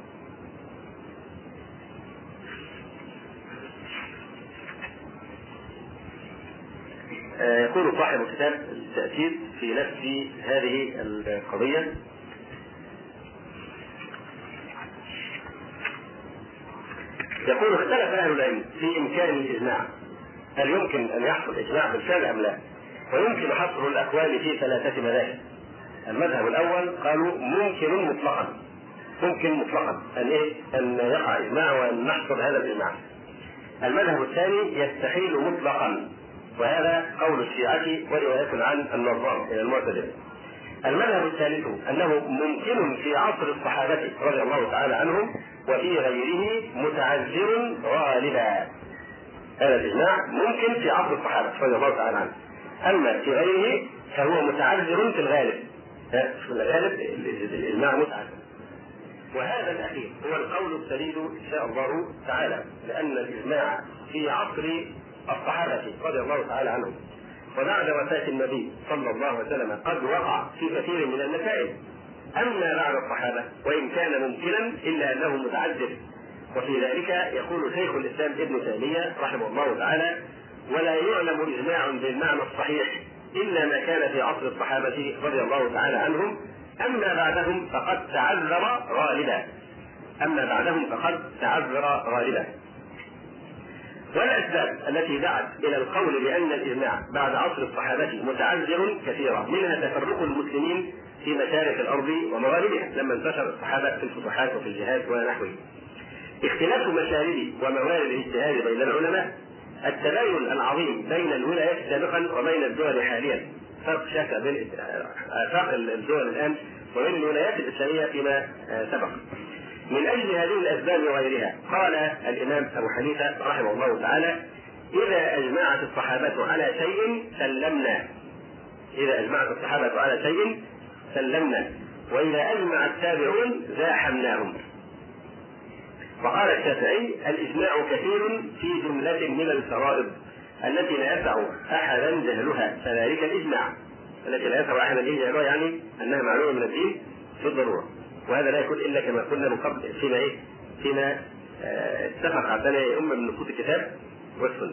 يقول صاحب كتاب التأكيد في نفس هذه القضية: يقول اختلف أهل العلم في إمكان الإجماع، هل يمكن أن يحصل إجماع بالفعل أم لا؟ ويمكن حصر الأقوال في ثلاثة مذاهب. المذهب الأول قالوا ممكن مطلقا، ممكن مطلقا أن إيه؟ أن يقع إجماع وأن نحصر هذا الإجماع. المذهب الثاني يستحيل مطلقا، وهذا قول الشيعة ورواية عن النظام إلى المعتزلة. المذهب الثالث أنه ممكن في عصر الصحابة رضي الله تعالى عنهم وفي غيره متعذر غالبا. هذا الإجماع ممكن في عصر الصحابة رضي الله تعالى عنهم، أما في غيره فهو متعذر في الغالب. في الغالب الإجماع متعذر. وهذا الأخير هو القول السديد إن شاء الله تعالى، لأن الإجماع في عصر الصحابة رضي الله تعالى عنهم وبعد وفاة النبي صلى الله عليه وسلم قد وقع في كثير من المسائل. أما بعد الصحابة وإن كان ممكنا إلا أنه متعذر، وفي ذلك يقول شيخ الإسلام ابن تيمية رحمه الله تعالى: ولا يعلم إجماع بالمعنى الصحيح إلا ما كان في عصر الصحابة رضي الله تعالى عنهم، أما بعدهم فقد تعذر غالبا. أما بعدهم فقد تعذر غالبا. والأسباب التي دعت إلى القول بأن الإجماع بعد عصر الصحابة متعذر كثيرة، منها تفرق المسلمين في مشارق الأرض ومغاربها لما انتشر الصحابة في الفتوحات وفي الجهاد ونحوه، اختلاف مشارب وموارد الاجتهاد بين العلماء، التباين العظيم بين الولايات سابقا وبين الدول حاليا، فرق شاسع بين آفاق الدول الآن وبين الولايات الإسلامية فيما سبق. من أجل هذه الأسباب وغيرها قال الإمام أبو حنيفة رحمه الله تعالى: إذا أجمعت الصحابة على شيء سلمنا. إذا أجمعت الصحابة على شيء سلمنا، وإذا أجمع التابعون زاحمناهم. وقال الشافعي: الإجماع كثير في جملة من الفرائض التي لا يسع أحدا جهلها، فذلك الإجماع. التي لا يسع أحدا جهلها يعني أنها معلومة من الدين في الضرورة، وهذا لا يكون إلا كما قلنا من قبل فيما إيه؟ فيما اه اتفق عليه أمة من نصوص الكتاب والسنة.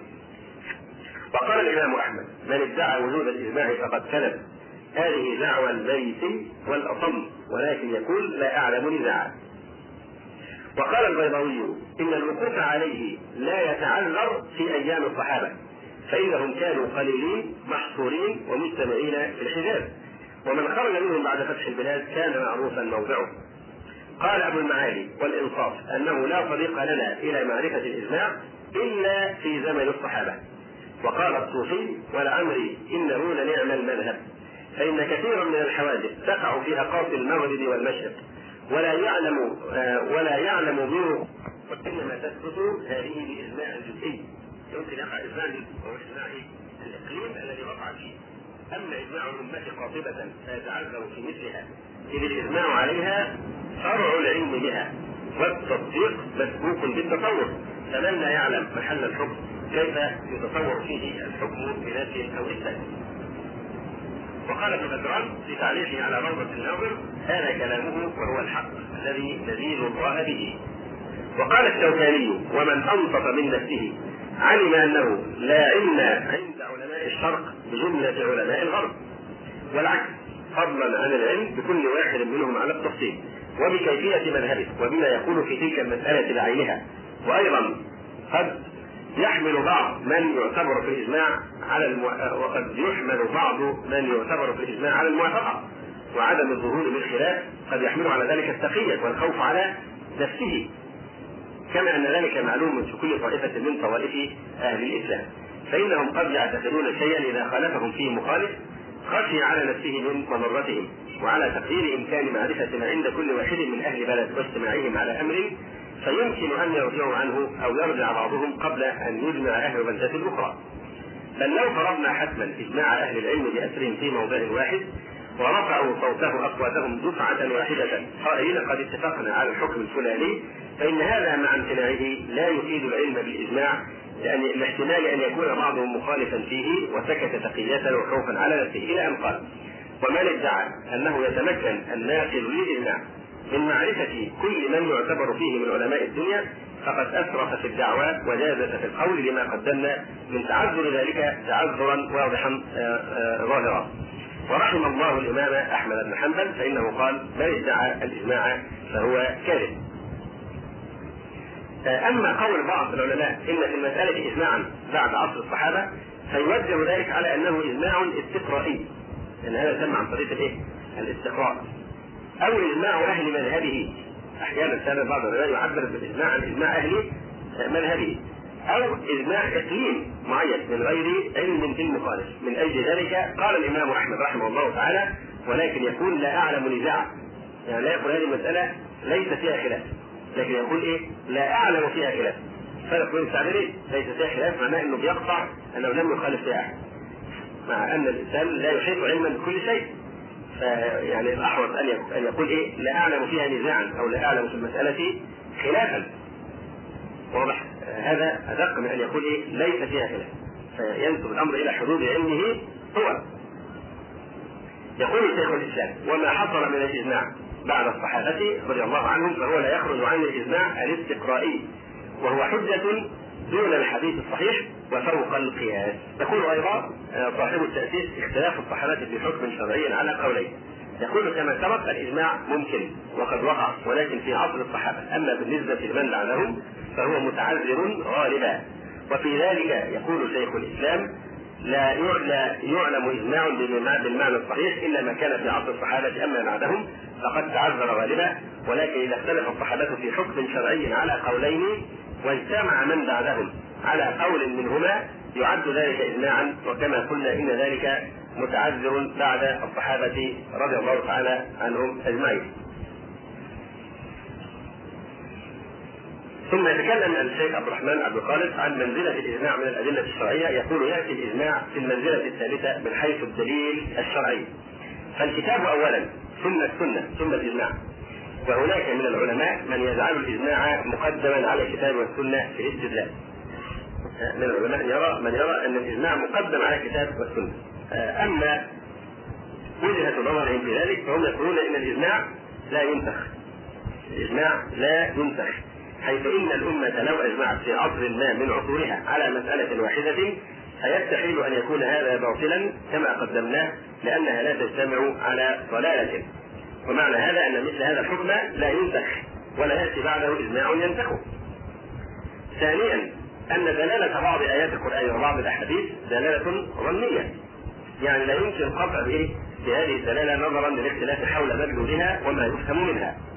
وقال الإمام أحمد: من ادعى وجود الإجماع فقد كذب، هذه دعوى البيت والأصم، ولكن يقول لا أعلم نزاعا. وقال البيضاوي: إن الوقوف عليه لا يتعذر في أيام الصحابة، فإنهم كانوا قليلين محصورين ومجتمعين في الحجاز، ومن خرج منهم بعد فتح البلاد كان معروفا موضعه. قال أبو المعالي: والإنصاف أنه لا طريق لنا إلى معرفة الإجماع إلا في زمن الصحابة. وقال الصوفي: ولعمري إنه لنعم المذهب، فإن كثيرا من الحوادث تقع في أقاصي المغرب والمشرق ولا يعلم ولا يعلم به، وإنما تثبت هذه بإجماع جزئي يمكن يقع إجماع وهو إجماع الإقليم الذي وقع فيه. أما إجماع الأمة قاطبة فيتعذر في مثلها، إذ الإجماع عليها فرع العلم بها، والتصديق مسبوق بالتصور، فمن لا يعلم محل الحكم كيف يتصور فيه الحكم بنفسه أو إثباته. وقال ابن بدران في تعليقه على روضة الناظر: هذا كلامه وهو الحق الذي نزيل الله به. وقال الشوكاني: ومن أنصف من نفسه علم أنه لا علم عند علماء الشرق بجملة علماء الغرب، والعكس، فضلا عن العلم بكل واحد منهم على التفصيل وبكيفية مذهبه وبما يقول في تلك المسألة بعينها. وأيضا قد يحمل بعض من يعتبر في الإجماع على المو... وقد يحمل بعض من يعتبر في الإجماع على الموافقة وعدم الظهور بالخلاف، قد يحمل على ذلك التقية والخوف على نفسه، كما أن ذلك معلوم في كل طائفة من طوائف أهل الإسلام، فإنهم قد يعتقدون شيئا إذا خالفهم فيه مخالف خشي على نفسه من مضرتهم، وعلى تقدير إمكان معرفة ما عند كل واحد من أهل بلد واجتماعهم على أمر فيمكن أن يرجعوا عنه أو يرجع بعضهم قبل أن يجمع أهل بلدة الأخرى. بل لو فرضنا حتما إجماع أهل العلم بأسرهم في موضع واحد ورفعوا صوته أصواتهم دفعة واحدة قائلين قد اتفقنا على الحكم الفلاني، فإن هذا مع امتناعه لا يفيد العلم بالإجماع، لأن الاحتمال أن يكون بعضهم مخالفا فيه وسكت تقية وخوفا على نفسه، إلى أن قال: ومن ادعى أنه يتمكن الناقل للإجماع من معرفة كل من يعتبر فيه من علماء الدنيا فقد أسرف في الدعوى وجازف في القول لما قدمنا من تعذر ذلك تعذرا واضحا ظاهرا. ورحم الله الإمام أحمد بن حنبل فإنه قال: من ادعى الإجماع فهو كاذب. أما قول بعض العلماء إن في المسألة إجماعا بعد عصر الصحابة فيوجه ذلك على أنه إجماع استقرائي، لأن هذا يسمى عن طريق الإيه؟ الاستقراء، أو إجماع أهل مذهبه. أحيانا كان بعض العلماء يعبر بالإجماع عن إجماع أهل مذهبه، أو إجماع إقليم معين من غير علم في المخالف. من أجل ذلك قال الإمام أحمد رحمه الله تعالى: ولكن يقول لا أعلم نزاعا، يعني لا يقول هذه المسألة ليس فيها خلاف، لكن يقول إيه؟ لا أعلم فيها خلاف. فرق بين التعبيرين ليس فيها خلاف معناه أنه بيقطع أنه لم يخالف فيها أحد، مع أن الإنسان لا يحيط علما بكل شيء. فيعني الأحوط أن يقول إيه؟ لا أعلم فيها نزاعا أو لا أعلم في المسألة خلافا. واضح؟ هذا أدق من أن يقول إيه؟ ليس فيها خلاف، فينسب الأمر إلى حدود علمه هو. يقول شيخ الإسلام: وما حصل من الإجماع بعد الصحابة رضي الله عنهم فهو لا يخرج عن الإجماع الاستقرائي، وهو حجة دون الحديث الصحيح وفوق القياس. يقول أيضا صاحب التأسيس: اختلاف الصحابة في حكم شرعي على قولين. يقول كما سبق: الإجماع ممكن وقد وقع، ولكن في عصر الصحابة، أما بالنسبة لمن بعدهم فهو متعذر غالبا. وفي ذلك يقول شيخ الإسلام: لا يعلم إجماع بالمعنى الصحيح إلا ما كان في عصر الصحابة، أما بعدهم فقد تعذر غالبا. ولكن إذا اختلف الصحابة في حكم شرعي على قولين واجتمع من بعدهم على قول منهما يعد ذلك إجماعا، وكما قلنا إن ذلك متعذر بعد الصحابة رضي الله تعالى عنهم أجمعين. ثم يتكلم الشيخ عبد الرحمن عبد الخالق عن منزلة الإجماع من الأدلة الشرعية. يقول: يأتي الإجماع في المنزلة الثالثة من حيث الدليل الشرعي، فالكتاب أولا ثم السنة ثم الإجماع. وهناك من العلماء من يجعل الإجماع مقدما على الكتاب والسنة في الاستدلال. من العلماء يرى من يرى أن الإجماع مقدم على الكتاب والسنة. أما وجهة نظرهم في ذلك فهم يقولون إن الإجماع لا ينسخ، الإجماع لا ينسخ، حيث إن الأمة لو أجمعت في عصر ما من عصورها على مسألة واحدة فيستحيل أن يكون هذا باطلا كما قدمناه، لأنها لا تجتمع على ضلالة. ومعنى هذا أن مثل هذا الحكم لا ينسخ ولا يأتي بعده إجماع ينسخه. ثانيا أن دلالة بعض آيات القرآن وبعض الأحاديث دلالة ظنية، يعني لا يمكن القطع بهذه الدلالة نظرا للاختلاف حول مدلولها وما يفهم منها.